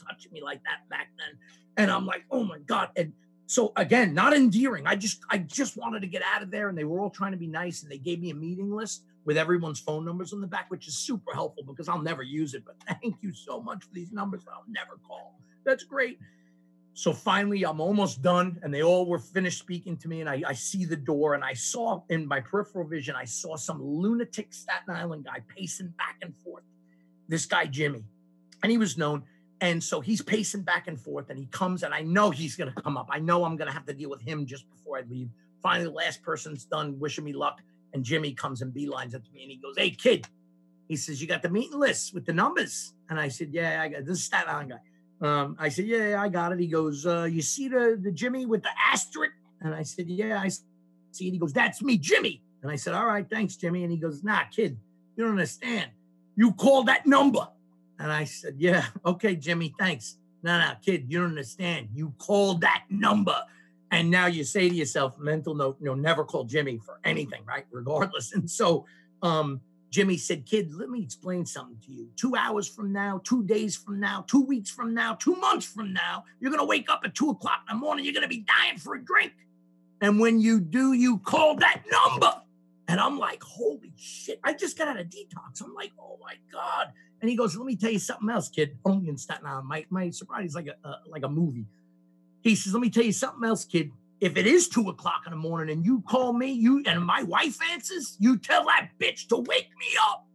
Speaker 2: touching me like that back then. And I'm like, oh my God. And so again, not endearing. I just wanted to get out of there. And they were all trying to be nice. And they gave me a meeting list with everyone's phone numbers on the back, which is super helpful because I'll never use it. But thank you so much for these numbers. I'll never call. That's great. So finally, I'm almost done. And they all were finished speaking to me. And I see the door. And I saw in my peripheral vision, I saw some lunatic Staten Island guy pacing back and forth. This guy, Jimmy. And he was known. And so he's pacing back and forth. And he comes. And I know he's going to come up. I know I'm going to have to deal with him just before I leave. Finally, the last person's done wishing me luck. And Jimmy comes and beelines up to me. And he goes, hey, kid. He says, you got the meeting list with the numbers? And I said, yeah, I got it. This is Staten Island guy. I said, yeah, I got it. He goes, you see the Jimmy with the asterisk? And I said, yeah, I see it. He goes, that's me, Jimmy. And I said, all right, thanks, Jimmy. And he goes, nah, kid, you don't understand. You called that number. And I said, yeah, okay, Jimmy, thanks. No, kid, you don't understand. You called that number. And now you say to yourself, mental note, never call Jimmy for anything, right? Regardless. And so Jimmy said, kid, let me explain something to you. 2 hours from now, 2 days from now, 2 weeks from now, 2 months from now, you're going to wake up at 2 o'clock in the morning. You're going to be dying for a drink. And when you do, you call that number. And I'm like, holy shit. I just got out of detox. I'm like, oh my God. And he goes, let me tell you something else, kid. Only in Staten Island. My sobriety is like a movie. He says, let me tell you something else, kid. If it is 2 o'clock in the morning and you call me, and my wife answers, you tell that bitch to wake me up.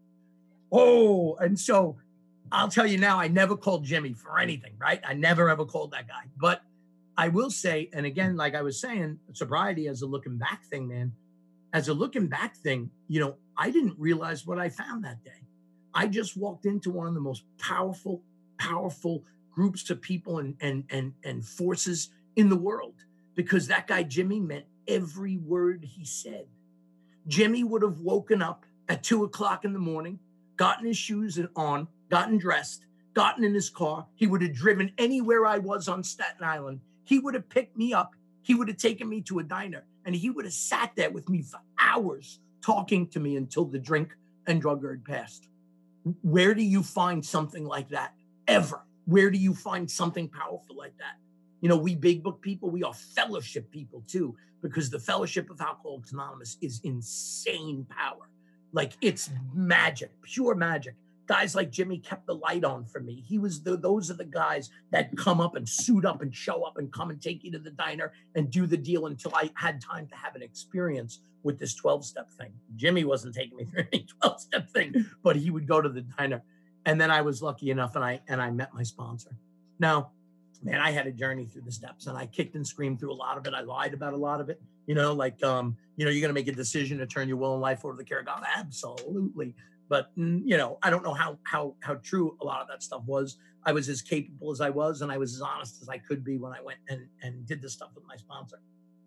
Speaker 2: Oh, and so I'll tell you now, I never called Jimmy for anything, right? I never ever called that guy. But I will say, and again, like I was saying, sobriety as a looking back thing, man, as a looking back thing, I didn't realize what I found that day. I just walked into one of the most powerful groups of people and forces in the world. Because that guy, Jimmy, meant every word he said. Jimmy would have woken up at 2 o'clock in the morning, gotten his shoes on, gotten dressed, gotten in his car. He would have driven anywhere I was on Staten Island. He would have picked me up. He would have taken me to a diner. And he would have sat there with me for hours talking to me until the drink and drug urge passed. Where do you find something like that ever? Where do you find something powerful like that? We big book people, we are fellowship people too, because the Fellowship of Alcoholics Anonymous is insane power. Like it's magic, pure magic. Guys like Jimmy kept the light on for me. He was those are the guys that come up and suit up and show up and come and take you to the diner and do the deal until I had time to have an experience with this 12-step thing. Jimmy wasn't taking me through any 12-step thing, but he would go to the diner. And then I was lucky enough and I met my sponsor. Now, man, I had a journey through the steps and I kicked and screamed through a lot of it. I lied about a lot of it, you're going to make a decision to turn your will and life over to the care of God. Absolutely. But, I don't know how true a lot of that stuff was. I was as capable as I was, and I was as honest as I could be when I went and did this stuff with my sponsor.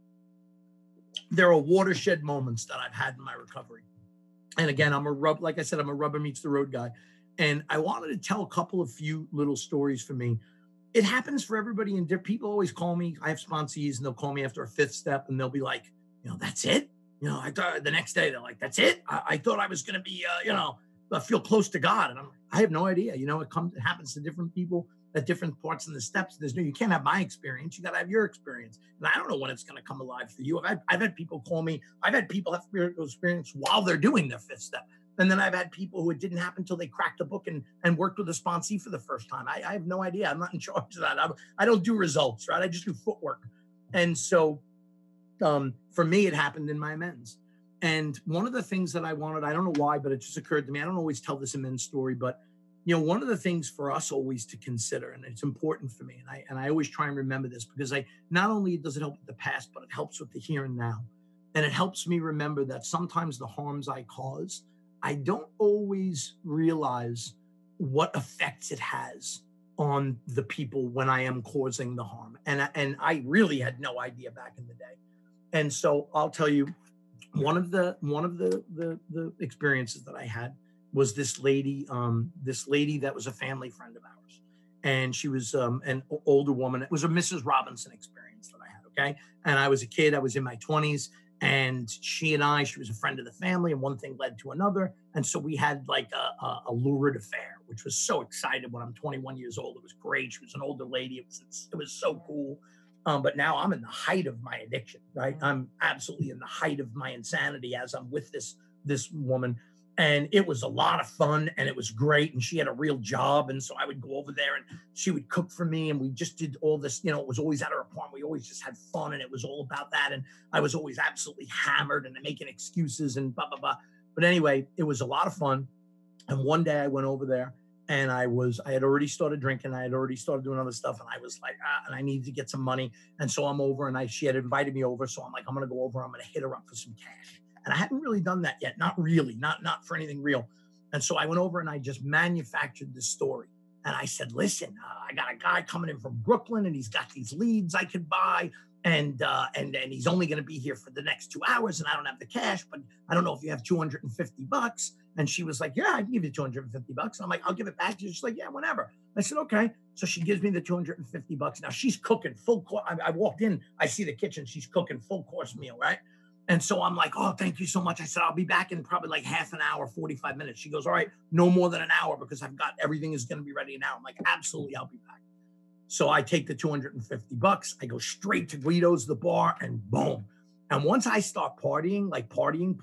Speaker 2: There are watershed moments that I've had in my recovery. And again, like I said, I'm a rubber meets the road guy. And I wanted to tell a few little stories for me. It happens for everybody, and people always call me. I have sponsees, and they'll call me after a 5th step, and they'll be like, that's it. I thought the next day they're like, that's it. I thought I was going to be, feel close to God, and I have no idea. It happens to different people at different parts in the steps. You can't have my experience. You got to have your experience, and I don't know when it's going to come alive for you. I've had people call me. I've had people have spiritual experience while they're doing their 5th step. And then I've had people who it didn't happen until they cracked a book and worked with a sponsee for the first time. I have no idea. I'm not in charge of that. I don't do results, right? I just do footwork. And so for me, it happened in my amends. And one of the things that I wanted, I don't know why, but it just occurred to me. I don't always tell this amends story, but one of the things for us always to consider, and it's important for me, and I always try and remember this because not only does it help with the past, but it helps with the here and now. And it helps me remember that sometimes the harms I cause, I don't always realize what effects it has on the people when I am causing the harm. And I really had no idea back in the day. And so I'll tell you, one of the experiences that I had was this lady that was a family friend of ours. And she was an older woman. It was a Mrs. Robinson experience that I had, okay? And I was a kid, I was in my 20s. And she was a friend of the family, and one thing led to another. And so we had like a lurid affair, which was so excited when I'm 21 years old. It was great. She was an older lady. It was so cool. But now I'm in the height of my addiction, right? I'm absolutely in the height of my insanity as I'm with this woman. And it was a lot of fun and it was great. And she had a real job. And so I would go over there and she would cook for me. And we just did all this, it was always at her apartment. We always just had fun and it was all about that. And I was always absolutely hammered and making excuses and blah, blah, blah. But anyway, it was a lot of fun. And one day I went over there and I had already started drinking. I had already started doing other stuff. And I was like, and I needed to get some money. And so I'm over and she had invited me over. So I'm like, I'm going to go over. I'm going to hit her up for some cash. And I hadn't really done that yet. Not really, not for anything real. And so I went over and I just manufactured this story. And I said, listen, I got a guy coming in from Brooklyn and he's got these leads I could buy. And he's only going to be here for the next 2 hours and I don't have the cash, but I don't know if you have $250. And she was like, yeah, I can give you $250. And I'm like, I'll give it back to you. She's like, yeah, whatever. I said, okay. So she gives me the $250. Now she's cooking full course. I walked in, I see the kitchen. She's cooking full course meal, right? And so I'm like, oh, thank you so much. I said, I'll be back in probably like half an hour, 45 minutes. She goes, all right, no more than an hour because I've got everything is going to be ready now. I'm like, absolutely, I'll be back. So I take the $250. I go straight to Guido's, the bar, and boom. And once I start partying, like partying,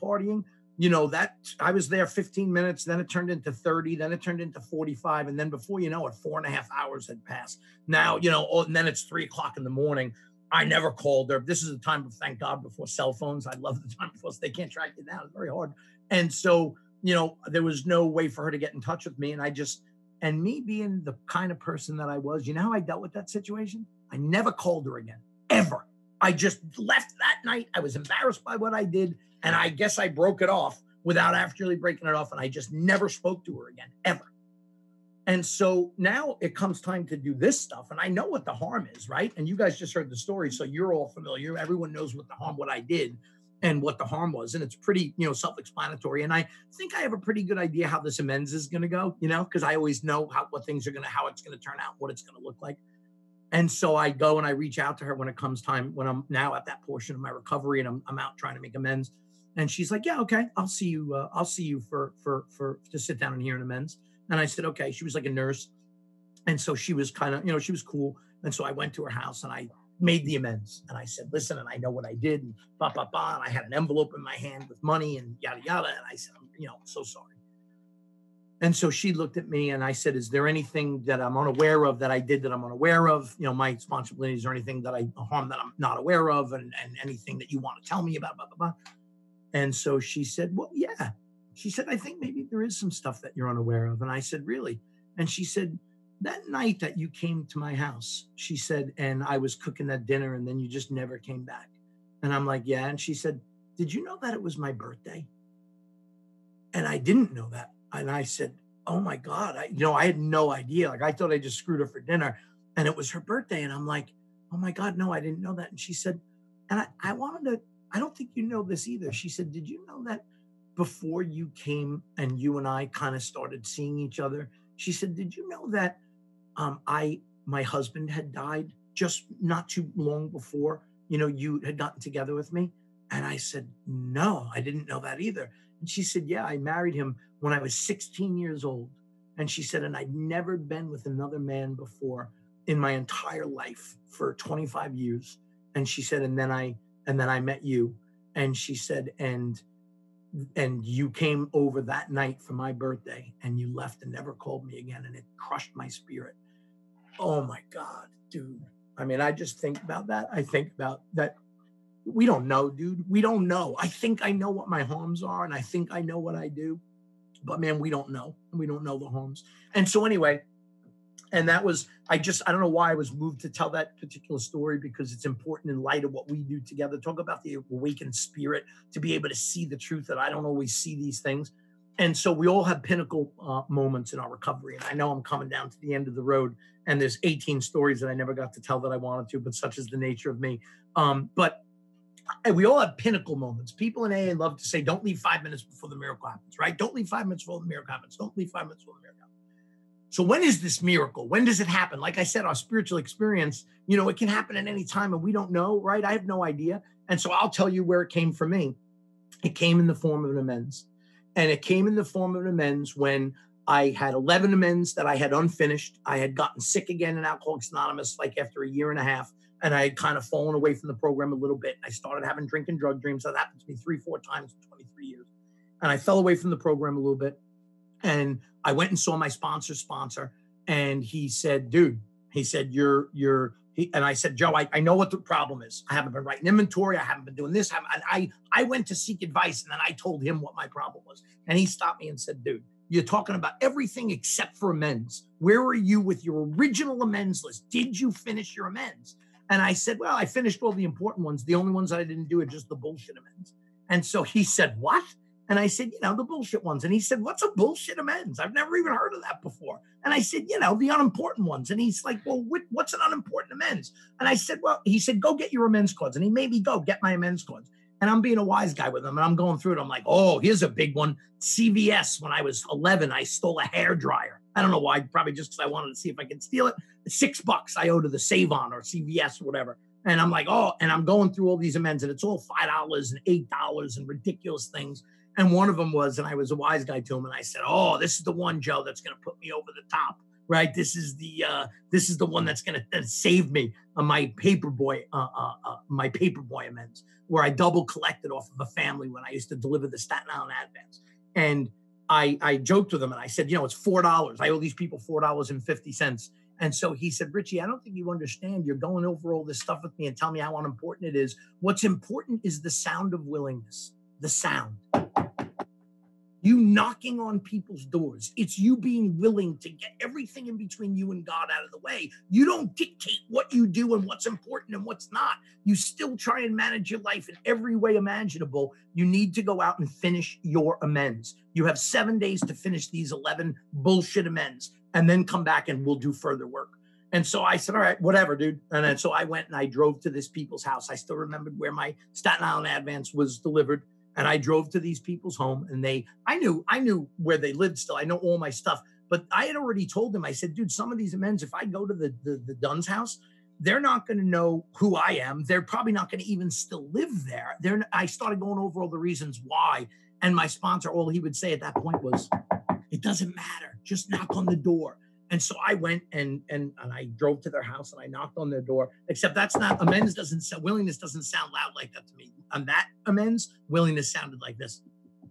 Speaker 2: that I was there 15 minutes, then it turned into 30, then it turned into 45. And then before you know it, 4.5 hours had passed. Now, and then it's 3 o'clock in the morning. I never called her. This is a time of, thank God, before cell phones. I love the time before they can't track you down. It's very hard. And so, there was no way for her to get in touch with me. And me being the kind of person that I was, you know how I dealt with that situation? I never called her again, ever. I just left that night. I was embarrassed by what I did. And I guess I broke it off without actually breaking it off. And I just never spoke to her again, ever. And so now it comes time to do this stuff. And I know what the harm is, right? And you guys just heard the story. So you're all familiar. Everyone knows what I did and what the harm was. And it's pretty, self-explanatory. And I think I have a pretty good idea how this amends is going to go, because I always know how it's going to turn out, what it's going to look like. And so I go and I reach out to her when it comes time, when I'm now at that portion of my recovery and I'm out trying to make amends. And she's like, yeah, okay, I'll see you. I'll see you to sit down and hear an amends. And I said, okay. She was like a nurse. And so she was kind of, she was cool. And so I went to her house and I made the amends. And I said, listen, and I know what I did. And blah, blah, blah. And I had an envelope in my hand with money and yada, yada. And I said, I'm so sorry. And so she looked at me and I said, is there anything that I'm unaware of that I did that I'm unaware of? My responsibilities or anything that harm that I'm not aware of and anything that you want to tell me about, blah, blah, blah. And so she said, well, yeah. She said, I think maybe there is some stuff that you're unaware of. And I said, really? And she said, that night that you came to my house, she said, and I was cooking that dinner and then you just never came back. And I'm like, yeah. And she said, did you know that it was my birthday? And I didn't know that. And I said, oh my God, I had no idea. Like I thought I just screwed her for dinner and it was her birthday. And I'm like, oh my God, no, I didn't know that. And she said, and I don't think you know this either. She said, did you know that before you came and you and I kind of started seeing each other? She said, did you know that my husband had died just not too long before, you had gotten together with me? And I said, no, I didn't know that either. And she said, yeah, I married him when I was 16 years old. And she said, and I'd never been with another man before in my entire life for 25 years. And she said, and then I met you. And she said, and you came over that night for my birthday and you left and never called me again. And it crushed my spirit. Oh my God, dude. I mean, I just think about that. I think about that. We don't know, dude. We don't know. I think I know what my harms are and I think I know what I do, but man, we don't know. We don't know the harms. And so anyway, and that was, I don't know why I was moved to tell that particular story because it's important in light of what we do together. Talk about the awakened spirit to be able to see the truth that I don't always see these things. And so we all have pinnacle moments in our recovery. And I know I'm coming down to the end of the road and there's 18 stories that I never got to tell that I wanted to, but such is the nature of me. But we all have pinnacle moments. People in AA love to say, don't leave 5 minutes before the miracle happens, right? Don't leave 5 minutes before the miracle happens. Don't leave 5 minutes before the miracle happens. So when is this miracle? When does it happen? Like I said, our spiritual experience, it can happen at any time and we don't know, right? I have no idea. And so I'll tell you where it came from me. It came in the form of an amends. And it came in the form of an amends when I had 11 amends that I had unfinished. I had gotten sick again in Alcoholics Anonymous, like after a year and a half. And I had kind of fallen away from the program a little bit. I started having drinking drug dreams. That happened to me 3-4 times in 23 years. And I fell away from the program a little bit. And I went and saw my sponsor. And he said, dude, he said, and I said, Joe, I know what the problem is. I haven't been writing inventory. I haven't been doing this. I went to seek advice, and then I told him what my problem was. And he stopped me and said, dude, you're talking about everything except for amends. Where are you with your original amends list? Did you finish your amends? And I said, well, I finished all the important ones. The only ones that I didn't do are just the bullshit amends. And so he said, what? And I said, the bullshit ones. And he said, what's a bullshit amends? I've never even heard of that before. And I said, the unimportant ones. And he's like, well, what's an unimportant amends? And I said, well, he said, go get your amends cards. And he made me go get my amends cards. And I'm being a wise guy with him. And I'm going through it. I'm like, oh, here's a big one. CVS, when I was 11, I stole a hairdryer. I don't know why, probably just because I wanted to see if I could steal it. $6 I owe to the Save-On or CVS or whatever. And I'm like, oh, and I'm going through all these amends, and it's all $5 and $8 and ridiculous things. And one of them was, and I was a wise guy to him, and I said, oh, this is the one, Joe, that's going to put me over the top, right? This is the one that's going to save me on my paperboy amends, where I double collected off of a family when I used to deliver the Staten Island Advance. And I joked with him, and I said, it's $4. I owe these people $4.50. And so he said, Richie, I don't think you understand. You're going over all this stuff with me and tell me how unimportant it is. What's important is the sound of willingness, the sound. You knocking on people's doors. It's you being willing to get everything in between you and God out of the way. You don't dictate what you do and what's important and what's not. You still try and manage your life in every way imaginable. You need to go out and finish your amends. You have 7 days to finish these 11 bullshit amends, and then come back and we'll do further work. And so I said, all right, whatever, dude. And then so I went and I drove to this people's house. I still remembered where my Staten Island Advance was delivered. And I drove to these people's home, and I knew where they lived still. I know all my stuff, but I had already told them, I said, dude, some of these amends, if I go to the Dunn's house, they're not going to know who I am. They're probably not going to even still live there. I started going over all the reasons why. And my sponsor, all he would say at that point was, it doesn't matter. Just knock on the door. And so I went and I drove to their house and I knocked on their door, except willingness doesn't sound loud like that to me. On that amends, willingness sounded like this,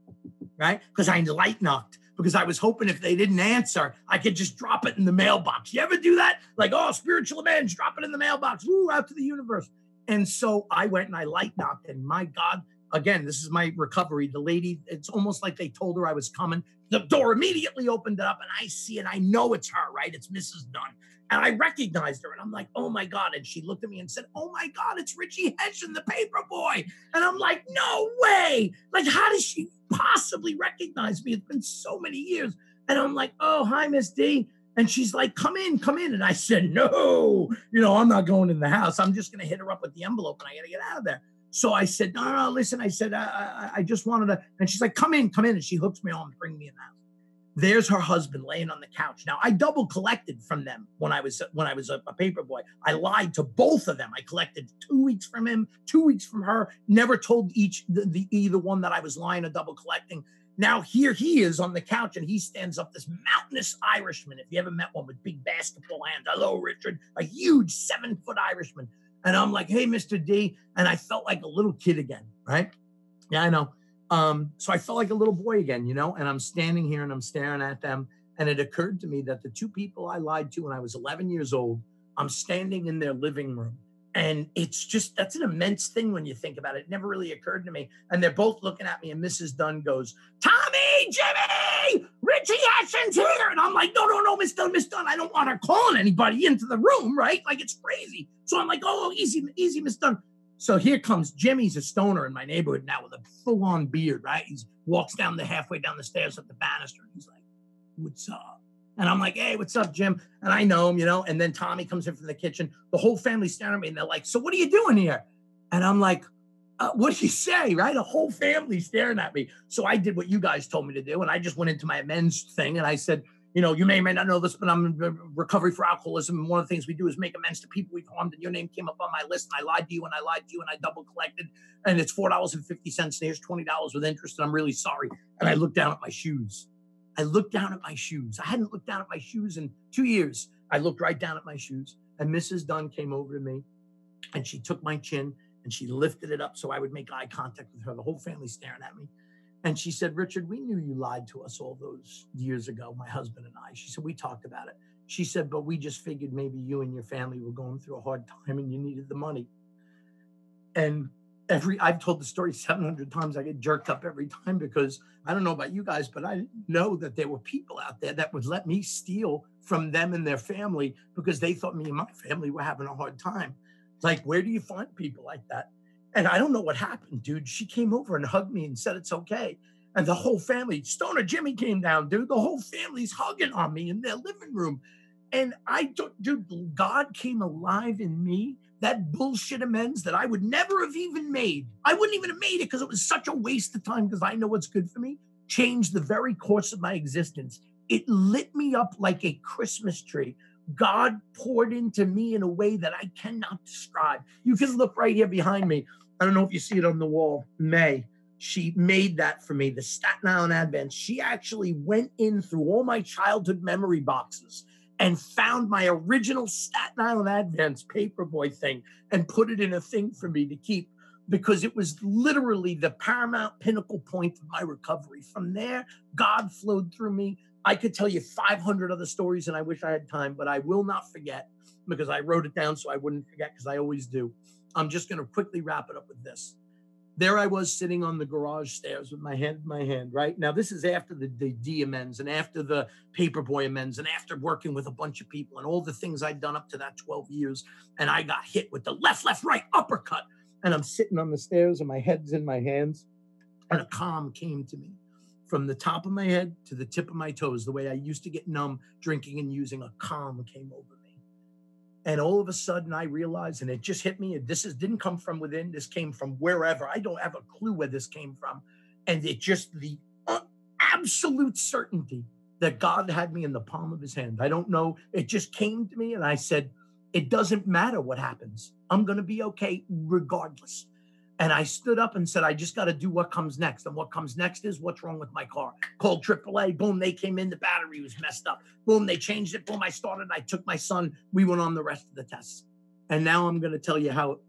Speaker 2: right? Because I light knocked, because I was hoping if they didn't answer, I could just drop it in the mailbox. You ever do that? Like, oh, spiritual amends, drop it in the mailbox, woo, out to the universe. And so I went and I light knocked, and my God, again, this is my recovery. The lady, it's almost like they told her I was coming. The door immediately opened up, and I see it. I know it's her, right? It's Mrs. Dunn. And I recognized her, and I'm like, oh my God. And she looked at me and said, oh my God, it's Richie Hession, the paper boy. And I'm like, no way. Like, how does she possibly recognize me? It's been so many years. And I'm like, oh, hi, Miss D. And she's like, come in. And I said, no, I'm not going in the house. I'm just going to hit her up with the envelope, and I got to get out of there. So I said, no, listen. I said, I just wanted to. And she's like, come in. And she hooks me on and brings me in the house. There's her husband laying on the couch. Now, I double collected from them when I was a paper boy. I lied to both of them. I collected 2 weeks from him, 2 weeks from her. Never told either one that I was lying or double collecting. Now here he is on the couch, and he stands up, this mountainous Irishman. If you ever met one with big basketball hands, hello, Richard, a huge 7-foot Irishman. And I'm like, hey, Mr. D. And I felt like a little kid again, right? Yeah, I know. So I felt like a little boy again, and I'm standing here and I'm staring at them. And it occurred to me that the two people I lied to when I was 11 years old, I'm standing in their living room. And that's an immense thing when you think about it. It never really occurred to me. And they're both looking at me, and Mrs. Dunn goes, Tommy, Jimmy, Richie Hession's here. And I'm like, no, Miss Dunn. I don't want her calling anybody into the room, right? Like, it's crazy. So I'm like, oh, easy, Miss Dunn. So here comes Jimmy's a stoner in my neighborhood now with a full-on beard, right? He walks halfway down the stairs up the banister. And he's like, what's up? And I'm like, hey, what's up, Jim? And I know him, And then Tommy comes in from the kitchen. The whole family's staring at me, and they're like, so what are you doing here? And I'm like, what did you say, right? A whole family staring at me. So I did what you guys told me to do, and I just went into my amends thing, and I said, you may or may not know this, but I'm in recovery for alcoholism. And one of the things we do is make amends to people we've harmed. And your name came up on my list, and I lied to you, and I double collected. And it's $4.50. And here's $20 with interest. And I'm really sorry. And I looked down at my shoes, I looked down at my shoes. I hadn't looked down at my shoes in 2 years. I looked right down at my shoes, and Mrs. Dunn came over to me, and she took my chin and she lifted it up so I would make eye contact with her. The whole family staring at me. And she said, Richard, we knew you lied to us all those years ago, my husband and I. She said, we talked about it. She said, but we just figured maybe you and your family were going through a hard time and you needed the money. And I've told the story 700 times. I get jerked up every time because I don't know about you guys, but I know that there were people out there that would let me steal from them and their family because they thought me and my family were having a hard time. Like, where do you find people like that? And I don't know what happened, dude. She came over and hugged me and said, it's okay. And the whole family, Stoner Jimmy came down, dude. The whole family's hugging on me in their living room. And dude, God came alive in me. That bullshit amends that I would never have even made. I wouldn't even have made it because it was such a waste of time because I know what's good for me. Changed the very course of my existence. It lit me up like a Christmas tree. God poured into me in a way that I cannot describe. You can look right here behind me. I don't know if you see it on the wall. May, she made that for me, the Staten Island Advent. She actually went in through all my childhood memory boxes and found my original Staten Island Advents paperboy thing and put it in a thing for me to keep because it was literally the paramount pinnacle point of my recovery. From there, God flowed through me. I could tell you 500 other stories and I wish I had time, but I will not forget because I wrote it down so I wouldn't forget because I always do. I'm just going to quickly wrap it up with this. There I was sitting on the garage stairs with my hand in my hand, right? Now, this is after the D amends and after the paperboy amends and after working with a bunch of people and all the things I'd done up to that 12 years. And I got hit with the left, right uppercut. And I'm sitting on the stairs and my head's in my hands. And a calm came to me from the top of my head to the tip of my toes. The way I used to get numb drinking and using, a calm came over me. And all of a sudden I realized, and it just hit me, didn't come from within. This came from wherever. I don't have a clue where this came from. And it just, the absolute certainty that God had me in the palm of his hand. I don't know. It just came to me and I said, it doesn't matter what happens. I'm going to be okay regardless. And I stood up and said, I just got to do what comes next. And what comes next is what's wrong with my car. Called AAA. Boom, they came in. The battery was messed up. Boom, they changed it. Boom, I started. I took my son. We went on the rest of the tests. And now I'm going to tell you how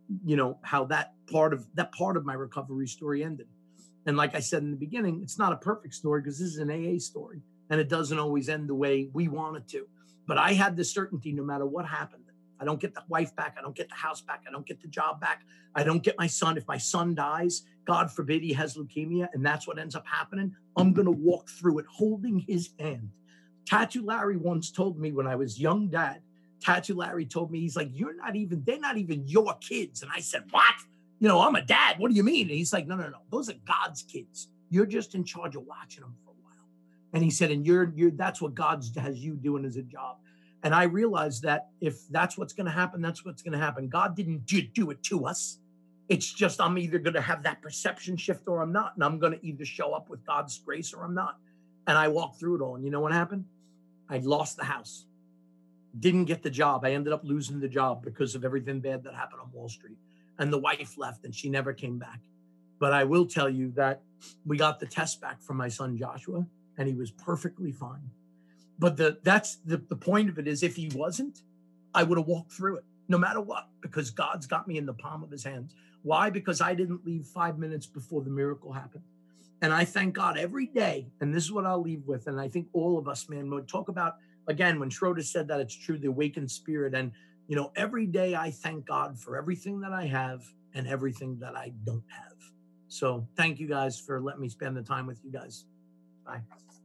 Speaker 2: that part of my recovery story ended. And like I said in the beginning, it's not a perfect story because this is an AA story. And it doesn't always end the way we want it to. But I had the certainty no matter what happened. I don't get the wife back. I don't get the house back. I don't get the job back. I don't get my son. If my son dies, God forbid he has leukemia, and that's what ends up happening, I'm going to walk through it holding his hand. Tattoo Larry once told me when I was young dad, Tattoo Larry told me, he's like, they're not even your kids. And I said, what? I'm a dad. What do you mean? And he's like, no. Those are God's kids. You're just in charge of watching them for a while. And he said, and that's what God has you doing as a job. And I realized that if that's what's going to happen, that's what's going to happen. God didn't do it to us. It's just I'm either going to have that perception shift or I'm not. And I'm going to either show up with God's grace or I'm not. And I walked through it all. And you know what happened? I lost the house. Didn't get the job. I ended up losing the job because of everything bad that happened on Wall Street. And the wife left and she never came back. But I will tell you that we got the test back from my son, Joshua, and he was perfectly fine. But that's the point of it is if he wasn't, I would have walked through it no matter what, because God's got me in the palm of his hands. Why? Because I didn't leave 5 minutes before the miracle happened. And I thank God every day. And this is what I'll leave with. And I think all of us, man, would talk about, again, when Schroeder said that it's true, the awakened spirit. And, every day I thank God for everything that I have and everything that I don't have. So thank you guys for letting me spend the time with you guys. Bye.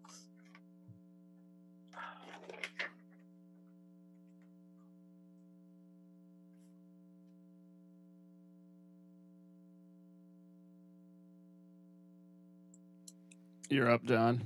Speaker 3: You're up, John.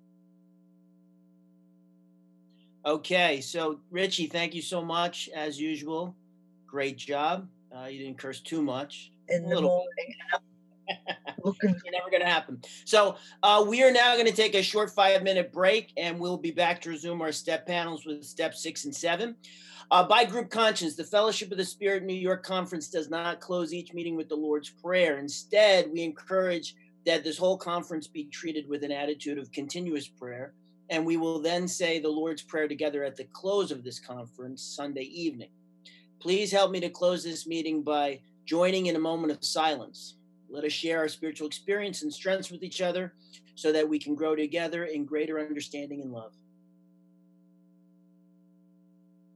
Speaker 1: Okay, so Richie, thank you so much as usual. Great job. You didn't curse too much.
Speaker 4: In the morning.
Speaker 1: You're never going to happen. So we are now going to take a short 5-minute break, and we'll be back to resume our step panels with step 6 and 7. By group conscience, the Fellowship of the Spirit New York Conference does not close each meeting with the Lord's Prayer. Instead, we encourage that this whole conference be treated with an attitude of continuous prayer and we will then say the Lord's Prayer together at the close of this conference Sunday evening. Please help me to close this meeting by joining in a moment of silence. Let us share our spiritual experience and strengths with each other so that we can grow together in greater understanding and love.